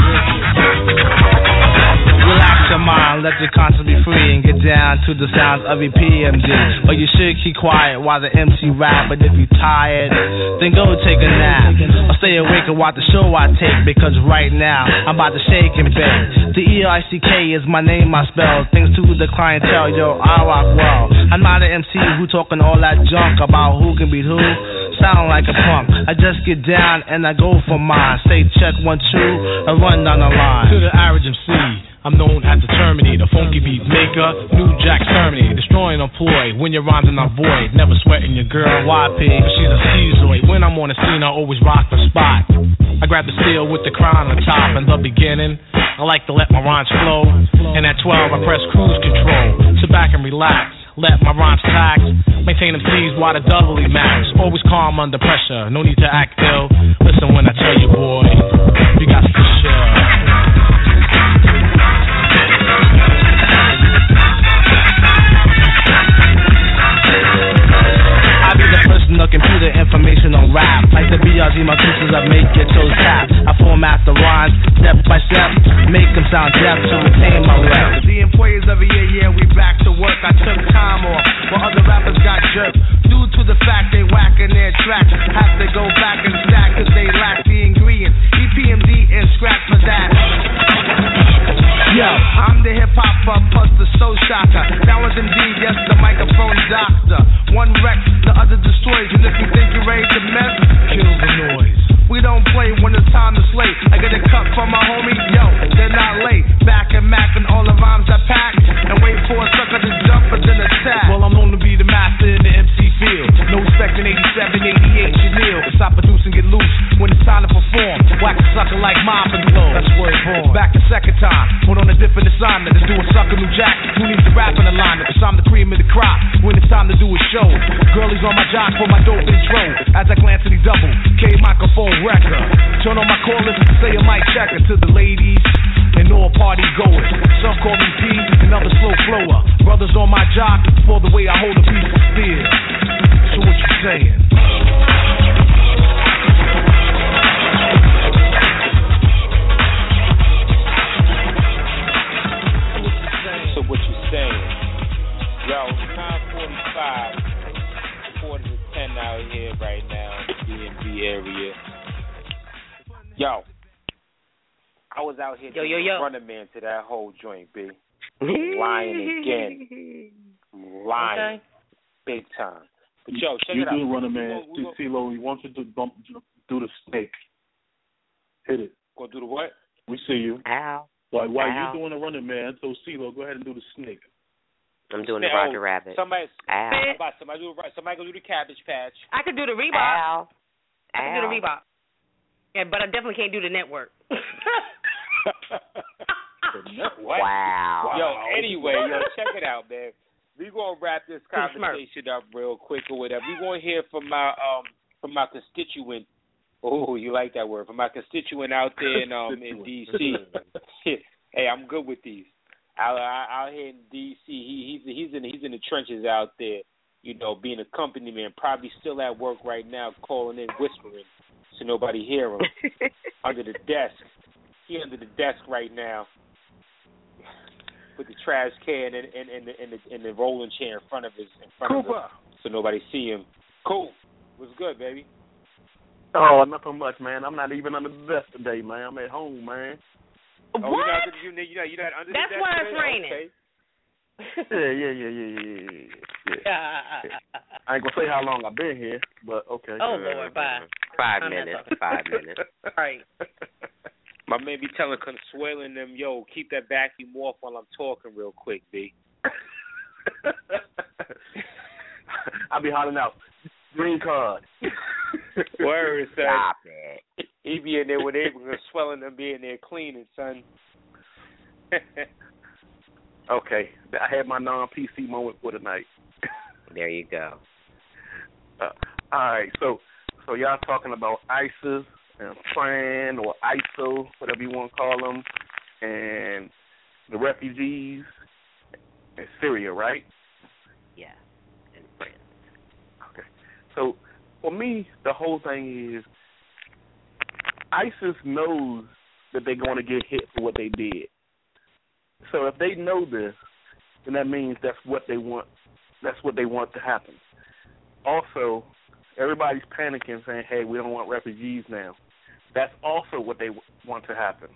Relax your mind, let your conscience be free and get down to the sounds of E P M D. But you should keep quiet while the M C rap. But if you're tired, then go take a nap. Or stay awake and watch the show I take. Because right now, I'm about to shake and bake. The E I C K is my name, I spell. Thanks to the clientele, yo, I rock well. I'm not an M C who talking all that junk about who can beat who. Sound like a punk. I just get down and I go for mine. Say check one, two, and run down the line. To the average M C, I'm known as the Terminator, funky beat maker, New Jack Terminator, destroying employ when your rhymes are not void. Never sweating your girl, Y P, but she's a schizoid. When I'm on the scene, I always rock the spot. I grab the steel with the crown on top in the beginning. I like to let my rhymes flow, and at twelve I press cruise control. Sit back and relax. Let my rhymes tax, maintain them C's while the doubly max. Always calm under pressure, no need to act ill. Listen when I tell you, boy, you got to chill. I be the person of computer information on rap. Like the B R Z, my pieces I make your toes tap. I format the rhymes step by step, make them sound deaf to retain my rap. The employees of a year, yeah, we back to work. I took time off, while other rappers got jerked. Due to the fact they whacking their tracks, have to go back and stack cause they lack the ingredients. E P M D and scratch for that. Yo, I'm the hip hopper plus the soul shocker. That was indeed, yes, the microphone doctor. One wreck, the other destroys. And if you think you're ready to mess, kill the noise. We don't play when it's time to slay. I get a cut from my homie, yo, they're not late. Back and Mac and all the rhymes I pack. And wait for a sucker to jump and then attack. Well, I'm known to be the master in the M C field. No respect in eighty-seven, eighty-eight, Chanel. Stop producing, get loose when it's time to perform. Whack a sucker like Mom and Glow. That's where it's born. Back a second time, put on a different assignment. Let's do a sucker new jack. Who needs to rap in alignment? Cause I'm the cream of the crop when it's time to do a show. Girlies on my jock for my dope intro. As I glance at the double K microphone record. Turn on my call list and say a mic checker to the ladies and all party goers. Some call me P and others slow flower. Brothers on my jock for the way I hold a piece of steel. So what you saying? So what you saying? Yo, nine forty-five. out here right now in the D M V area. Yo, I was out here yo, yo, yo. running man to that whole joint, B. Lying again. Lying. Okay. Big time. But yo, check you it out. You do running man. We go, we go. CeeLo, we want you to bump, do the snake. Hit it. Go do the what? We see you. Ow. While, while Ow. you're doing the running man, so CeeLo, go ahead and do the snake. I'm doing the oh, Roger Rabbit. Somebody, Ow. somebody, somebody, do, somebody go do the Cabbage Patch. I could do the Reebok. Ow. I can Ow. do the Reebok. Yeah, but I definitely can't do the network. What? Wow. Yo, anyway, yo, check it out, man. We're going to wrap this conversation up real quick or whatever. We're going to hear from my um from my constituent. Oh, you like that word. From my constituent out there in, um, in D C Hey, I'm good with these. Out, out here in D C, he, he's he's in he's in the trenches out there, you know, being a company man, probably still at work right now, calling in, whispering, so nobody hear him. Under the desk. He under the desk right now with the trash can and, and, and, the, and, the, and the rolling chair in front of his in front Cooper. of him, so nobody see him. Cool. What's good, baby? Oh, nothing much, man. I'm not even under the desk today, man. I'm at home, man. Oh, what? You're not, you, you're not, you're not under That's the desk why today? it's raining. Okay. yeah, yeah, yeah, yeah, yeah, yeah, yeah. I ain't gonna say how long I've been here, but okay. Oh Lord, bye. Five I'm minutes. Five minutes. Right. My man be telling Consuelo and them, yo, keep that vacuum off while I'm talking real quick, B. I'll be hollering out, green card. Word, son. Stop it. He be in there with Abraham Consuelo and them being there cleaning, son. Okay, I had my non-P C moment for tonight. There you go. Uh, all right, so so y'all talking about ISIS and Fran or I S I L, whatever you want to call them, and the refugees in Syria, right? Yeah, and France. Okay. So for me, the whole thing is ISIS knows that they're going to get hit for what they did. So if they know this, then that means that's what they want. That's what they want to happen. Also, everybody's panicking, saying, "Hey, we don't want refugees now." That's also what they w- want to happen.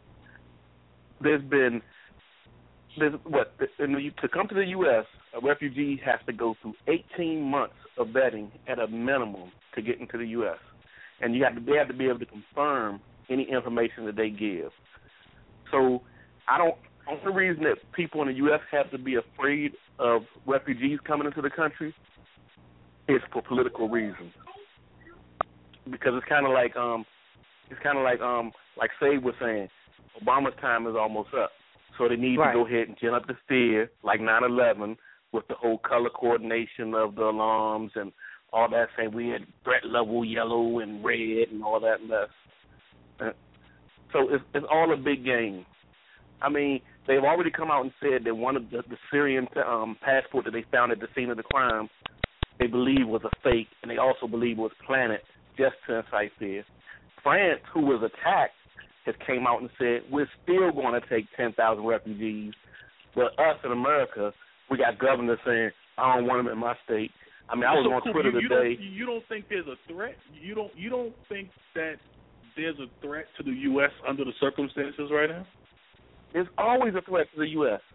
There's been, there's what in the, to come to the U S, a refugee has to go through eighteen months of vetting at a minimum to get into the U S, and you have to they have to be able to confirm any information that they give. So I don't. The only reason that people in the U S have to be afraid of refugees coming into the country is for political reasons. Because it's kind of like um, it's kind of like um, like Sade was saying, Obama's time is almost up, so they need right. to go ahead and gin up the fear, like nine eleven, with the whole color coordination of the alarms and all that. Saying we had threat level yellow and red and all that mess. Uh, so it's it's all a big game. I mean, they've already come out and said that one of the, the Syrian um, passport that they found at the scene of the crime, they believe was a fake, and they also believe was planted just to incite fear. France, who was attacked, has came out and said, we're still going to take ten thousand refugees, but us in America, we got governors saying, I don't want them in my state. I mean, I was so, on Twitter you, you today. Don't, you don't think there's a threat? You don't, you don't think that there's a threat to the U S under the circumstances right now? There's always a threat to the U S.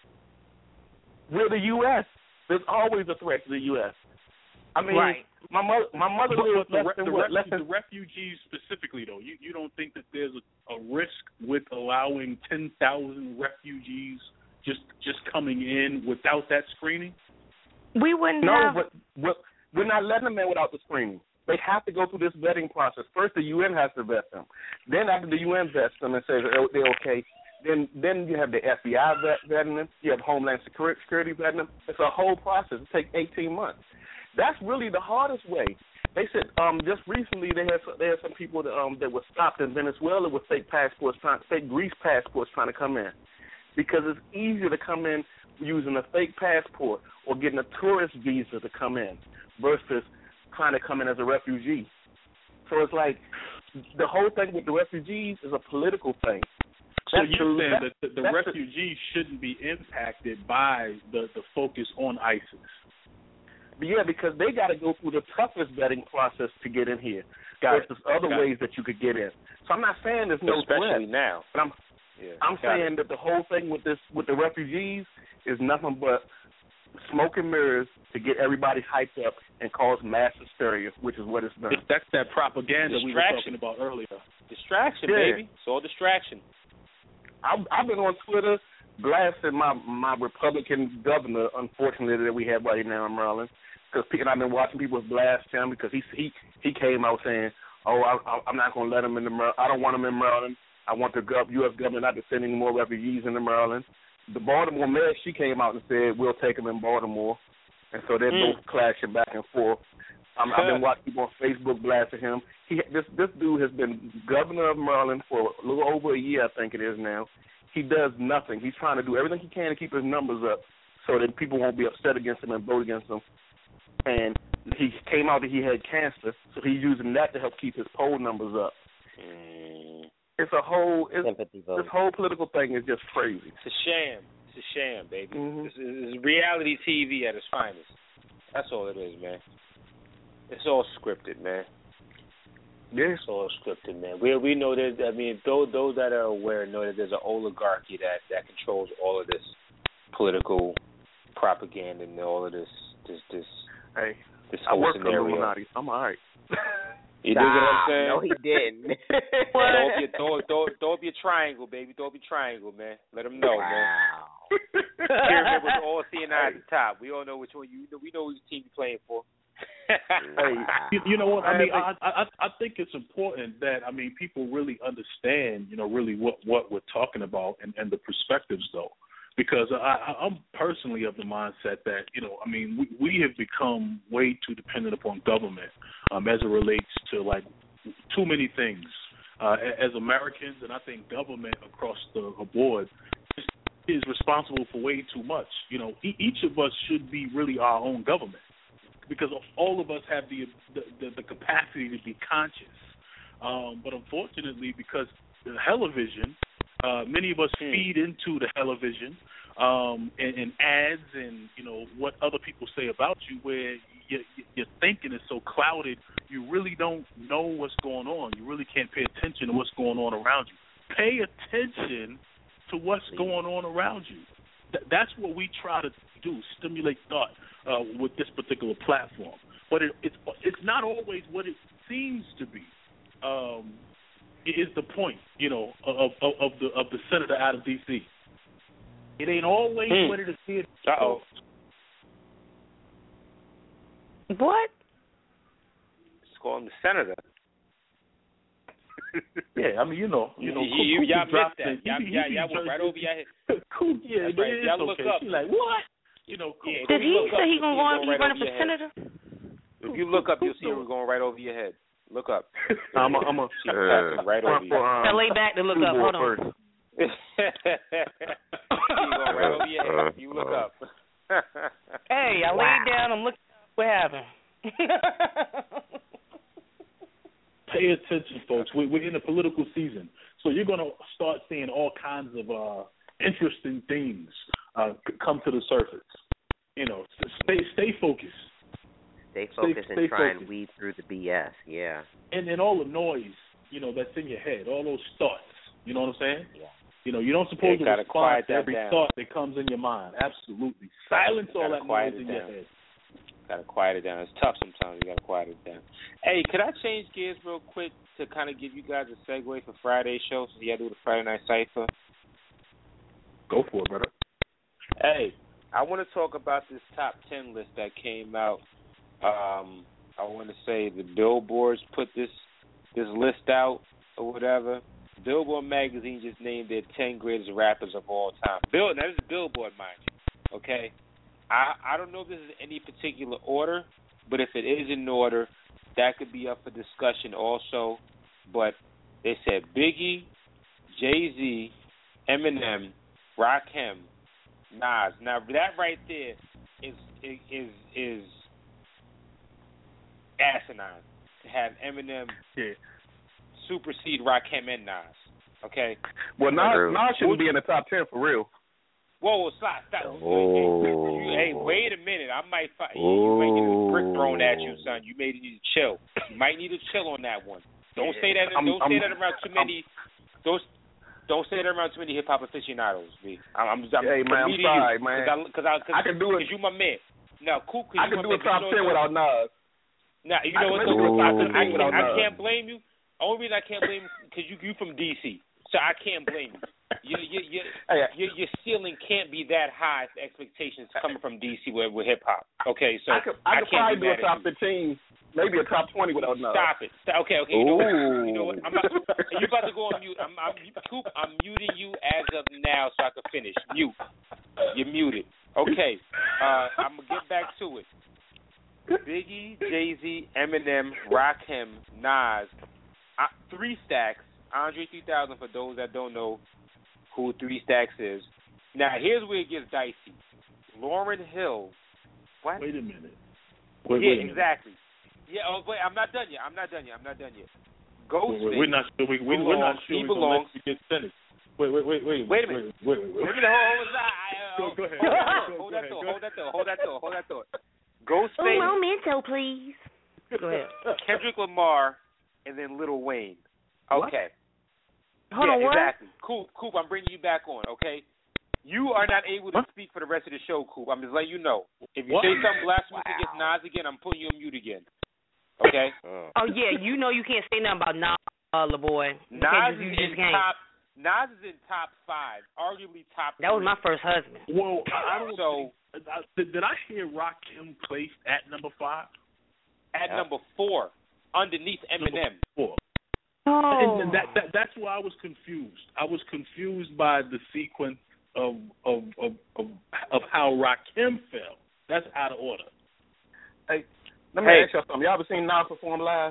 We're the U S. There's always a threat to the U S. I mean, right. my mother, my mother lives the, less than the, what? the, Less than the refugees specifically, though. You you don't think that there's a, a risk with allowing ten thousand refugees just just coming in without that screening? We wouldn't no, have. but, but we're not letting them in without the screening. They have to go through this vetting process. First, the U N has to vet them. Then, after the U N vets them and says they're okay, then then you have the F B I vet, vetting them. You have Homeland Security vetting them. It's a whole process. It takes eighteen months. That's really the hardest way. They said um, just recently they had they had some people that, um, that were stopped in Venezuela with fake passports, trying fake Greece passports, trying to come in, because it's easier to come in using a fake passport or getting a tourist visa to come in versus trying to come in as a refugee. So it's like the whole thing with the refugees is a political thing. So That's you're the, saying that, that the, the refugees the, shouldn't be impacted by the, the focus on ISIS? Yeah, because they got to go through the toughest vetting process to get in here. Got versus it. other got ways it. that you could get in. So I'm not saying there's no Especially threat. now. But I'm yeah, I'm saying it. that the whole thing with this with the refugees is nothing but smoke and mirrors to get everybody hyped up and cause mass hysteria, which is what it's done. That's that propaganda we were talking about earlier. Distraction, yeah. baby. It's all distraction. I've, I've been on Twitter blasting my my Republican governor, unfortunately, that we have right now in Maryland. Because I've been watching people blast him because he he he came out saying, "Oh, I, I'm not going to let him in the Maryland. I don't want him in Maryland. I want the gov- U S government not to send any more refugees into Maryland." The Baltimore mayor, she came out and said, "We'll take him in Baltimore," and so they're mm. both clashing back and forth. Um, I've been watching people on Facebook blasting him. He this this dude has been governor of Maryland for a little over a year, I think it is now. He does nothing. He's trying to do everything he can to keep his numbers up so that people won't be upset against him and vote against him. And he came out that he had cancer, so he's using that to help keep his poll numbers up. Mm. It's a whole, it's, this whole political thing is just crazy. It's a sham. It's a sham, baby. Mm-hmm. This is, is reality T V at its finest. That's all it is, man. It's all scripted, man. Yeah. It's all scripted, man. We we know that, I mean, those, those that are aware know that there's an oligarchy that, that controls all of this political propaganda and all of this, this, this, hey, this I whole work scenario. for Illuminati. I'm all right. You dig what I'm saying? No, he didn't. throw, up your, throw, throw, throw up your triangle, baby. Throw up your triangle, man. Let them know, wow. man. Pyramid was all seeing eye at the top. We all know which one you. We know which team you're playing for. Hey, you, you know what? I mean, I, I I think it's important that I mean people really understand, you know, really what, what we're talking about and, and the perspectives, though, because I, I'm personally of the mindset that you know, I mean, we, we have become way too dependent upon government um, as it relates to like too many things uh, as Americans, and I think government across the board is responsible for way too much. You know, each of us should be really our own government, because all of us have the the, the, the capacity to be conscious. Um, but unfortunately, because the television, uh, many of us hmm. feed into the television um, and, and ads and, you know, what other people say about you, where you, your thinking is so clouded, you really don't know what's going on. You really can't pay attention to what's going on around you. Pay attention to what's going on around you. Th- that's what we try to do, stimulate thought. Uh, with this particular platform, but it, it's it's not always what it seems to be. Um, is the point, you know, of, of of the of the senator out of D C. It ain't always hmm. what it appears. Uh oh. What? Just call him the senator. Yeah, I mean, you know, you know, you, you, y'all missed that. Y'all, y'all, y'all went right over your head. Cool, yeah, That's right. It's y'all okay. look up. She's like, what? You know, cool. Yeah, did he say he gonna go? He right running for your senator? If you look up, you'll see him going right over your head. Look up. I'm a, I'm a She's uh, right over your head. Now lay back to look up. Hold on. He's going right over your head. You look up. Hey, I wow. laid down. I'm looking. What happened? Pay attention, folks. We, we're in a political season, so you're going to start seeing all kinds of uh, interesting things uh, come to the surface. You know, stay stay focused. Stay focused stay, and stay try focused. and weed through the B S. Yeah. And then all the noise, you know, that's in your head, all those thoughts. You know what I'm saying? Yeah. You know, you don't supposed yeah, to respond to every down. thought that comes in your mind. Absolutely. Silence all that noise in down. your head. Gotta quiet it down. It's tough sometimes. You gotta quiet it down. Hey, could I change gears real quick to kind of give you guys a segue for Friday's show? So you gotta do the Friday Night Cypher. Go for it, brother. Hey, I want to talk about this top ten list that came out. Um, I want to say the Billboards put this this list out or whatever. Billboard magazine just named their ten greatest rappers of all time. Bill, now this is Billboard, mind you. Okay. I, I don't know if this is any particular order, but if it is in order, that could be up for discussion also. But they said Biggie, Jay-Z, Eminem, Rakim, Nas. Now that right there is is is asinine to have Eminem yeah. supersede Rakim and Nas. Okay. Well, Nas, Nas shouldn't be in the top ten for real. Whoa, whoa, stop, stop. Oh. You, hey, wait a minute. I might find you, you might get a brick thrown at you, son. You may need to chill. You might need to chill on that one. Don't say that. I'm, don't I'm, say that around too many. Don't don't say that around too many hip hop aficionados, B. I'm, I'm, I'm hey man, I'm sorry, you, man. Because I, cause, I can do it. Because you my man. No, cool. Cause I you can do my a top man, ten without Nas. Now you know what? I, I, I, can't, I can't blame you. Only reason I can't blame you because you you from D C, so I can't blame you. Your your your, hey, your your ceiling can't be that high for expectations coming from D C with, with hip hop. Okay, so I could, I could I can't probably do a top fifteen, maybe a top twenty without Nas. Stop it. Stop. Okay, okay. You know what? You know what? I'm about, you about to go on mute. I'm, I'm, Coop, I'm muting you as of now so I can finish. Mute. You're muted. Okay. Uh, I'm gonna get back to it. Biggie, Jay-Z, Eminem, Rakim, Nas, uh, Three Stacks, Andre three thousand for those that don't know who Three Stacks is. Now, here's where it gets dicey. Lauryn Hill. What? Wait a minute. Wait, yeah, wait a minute. exactly. Yeah, oh, wait, I'm not done yet. I'm not done yet. I'm not done yet. Ghostface. Wait, wait, we're not sure. We, we, we're not sure. He We're belongs. let you get finished. Wait, wait, wait, wait. Wait a minute. Wait, wait, wait. Wait a minute. Hold, hold, hold, Go, go ahead. Hold that thought. Hold that thought. Hold that thought. Hold that thought. Ghostface. Un momento, please. Go ahead. Kendrick Lamar, and then Lil Wayne. Okay. Hold yeah, on, what? exactly. Coop, Coop, I'm bringing you back on, okay? You are not able to speak for the rest of the show, Coop. I'm just letting you know. If you What? say something blasphemous Wow. against Nas again, I'm putting you on mute again. Okay? Oh yeah, you know you can't say nothing about Nas, uh, boy. You Nas can't is just- you in just can't. top. Nas is in top five, arguably top. That was three. my first husband. Well, I don't So think, I, did, did I hear Rakim placed at number five? at number four, underneath Eminem. Number four. Oh. And that, that that's why I was confused. I was confused by the sequence of of of of, of how Rakim fell. That's out of order. Hey, let me Hey. ask y'all something. Y'all ever seen Nas perform live?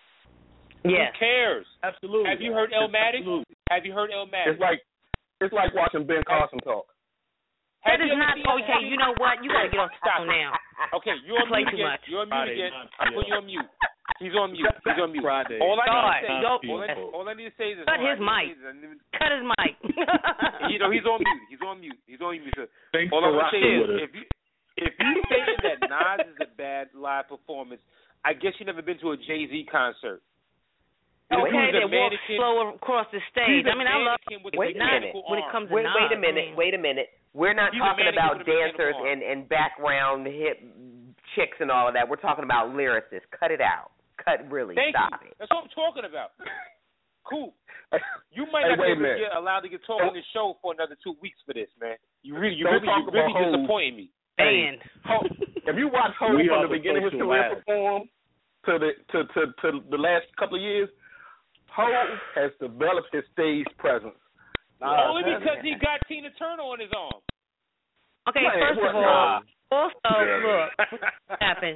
Yeah. Who cares? Absolutely. Have you heard Illmatic? Absolutely. Have you heard Illmatic? It's like it's like watching Ben Carson talk. That Have is you ever not seen- okay. You know what? You gotta get off the Stop phone it. now. Okay, you're on Play mute too again. much. You're on mute Friday again. night, I'm yeah. putting you on mute. He's on mute. He's on mute. Friday. All I God, need to say, don't- all, I, all I need to say is this. Cut all his I mic. need to say is- Cut his mic. You know, he's on mute. He's on mute. He's on mute. So Thanks all for I'm gonna say rocking is, with us. if you if you say that Nas is a bad live performance, I guess you never been to a Jay Z concert. Okay, He's a they walk mannequin. slow across the He's stage. a I mean, I love mannequin with Wait a minute. mechanical when it arms. comes to Wait, Nas. wait a minute. Wait a minute. We're not He's a talking man about with a mechanical dancers arm. and, and background hip chicks and all of that. We're talking about lyricists. Cut it out. Cut really. Thank Stop you. it. That's what I'm talking about. Cool. You might Hey, not wait be a able to minute. get allowed to get talk on the show for another two weeks for this, man. You really, you Don't really, talk you really about hoes. disappointing me. Man. Ho- if you watch Ho We from are the the beginning of his social career labs. perform to the to, to to the last couple of years, Ho has developed his stage presence. Only because he got Tina Turner on his arm. Okay, Man, first of what- all, also Yeah. look what happened.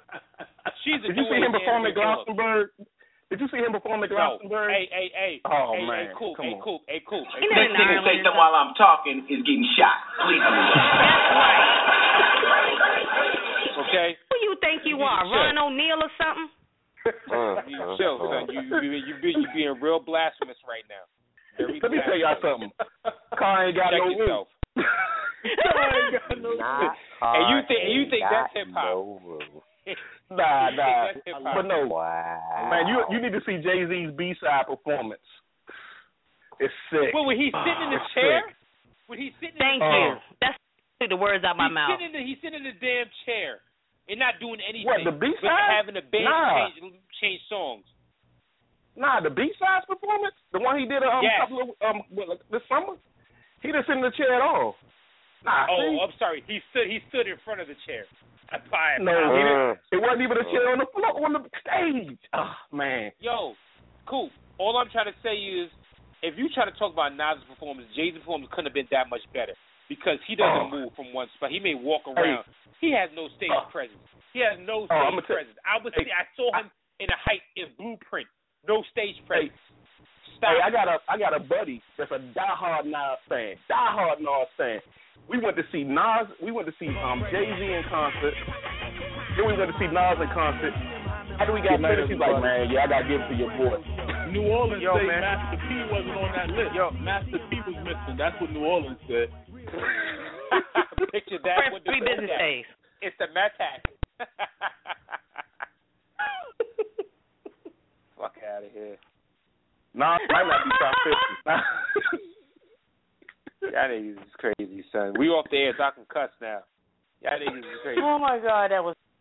She's a Did you see him perform at Glastonbury? Glastonbury? Did you see him perform at No. Glastonbury? Hey, hey, hey. Oh, hey, man. Hey, cool. Come hey, on. cool. Hey, cool. Hey, He cool. not in Next thing you say them while I'm talking is getting shot. Please. Okay? Who you think you are, Ron O'Neal or something? You chill, son. You, you, you, you, be, you being real blasphemous right now. Very Let me tell y'all blasphemous. something. Car ain't got Check no yourself. roof. Car ain't got no Not And you hard think, and you think got that's hip hop? no room. Nah, You think nah. that's hip-hop? But no, Wow. man, you you need to see Jay Z's B side performance. It's sick. Well, when he's sitting in the It's chair, sick. when he's sitting Thank in the you. chair, That's took the words out my he's mouth. sitting in the, he's sitting in the damn chair and not doing anything. What, the B but side? having the band Nah. change change songs. Nah, the B sides performance, the one he did a um, Yes. couple of um what, like, this summer, he didn't sit in the chair at all. Nah, Oh, see? I'm sorry. He stood he stood in front of the chair. I buy it. no, he Uh. didn't. It wasn't even a chair on the floor on the stage. Oh man. Yo, cool. All I'm trying to say is, if you try to talk about Nas' performance, Jay-Z's performance couldn't have been that much better because he doesn't Oh. move from one spot. He may walk around. He has no stage Oh. presence. He has no Oh, I'ma stage tell- presence. I was Hey, I saw him in a height in Blueprint. No stage presence. Stop. Hey, I got a I got a buddy that's a diehard Nas fan. Diehard Nas fan. We went to see Nas. We went to see um Jay Z in concert. Then we went to see Nas in concert. After we got finished, he's like, man, yeah, I gotta give it to your boy. New Orleans Yo, say man. Master P wasn't on that list. Yo. Master P was missing. That's what New Orleans said. Picture that First with the three business Metac. days. It's the Metac. Fuck out of here. Nah, it might not be top fifty. Y'all niggas is crazy, son. We off the air, so I can cuss now. Y'all niggas is crazy. Oh my God, that was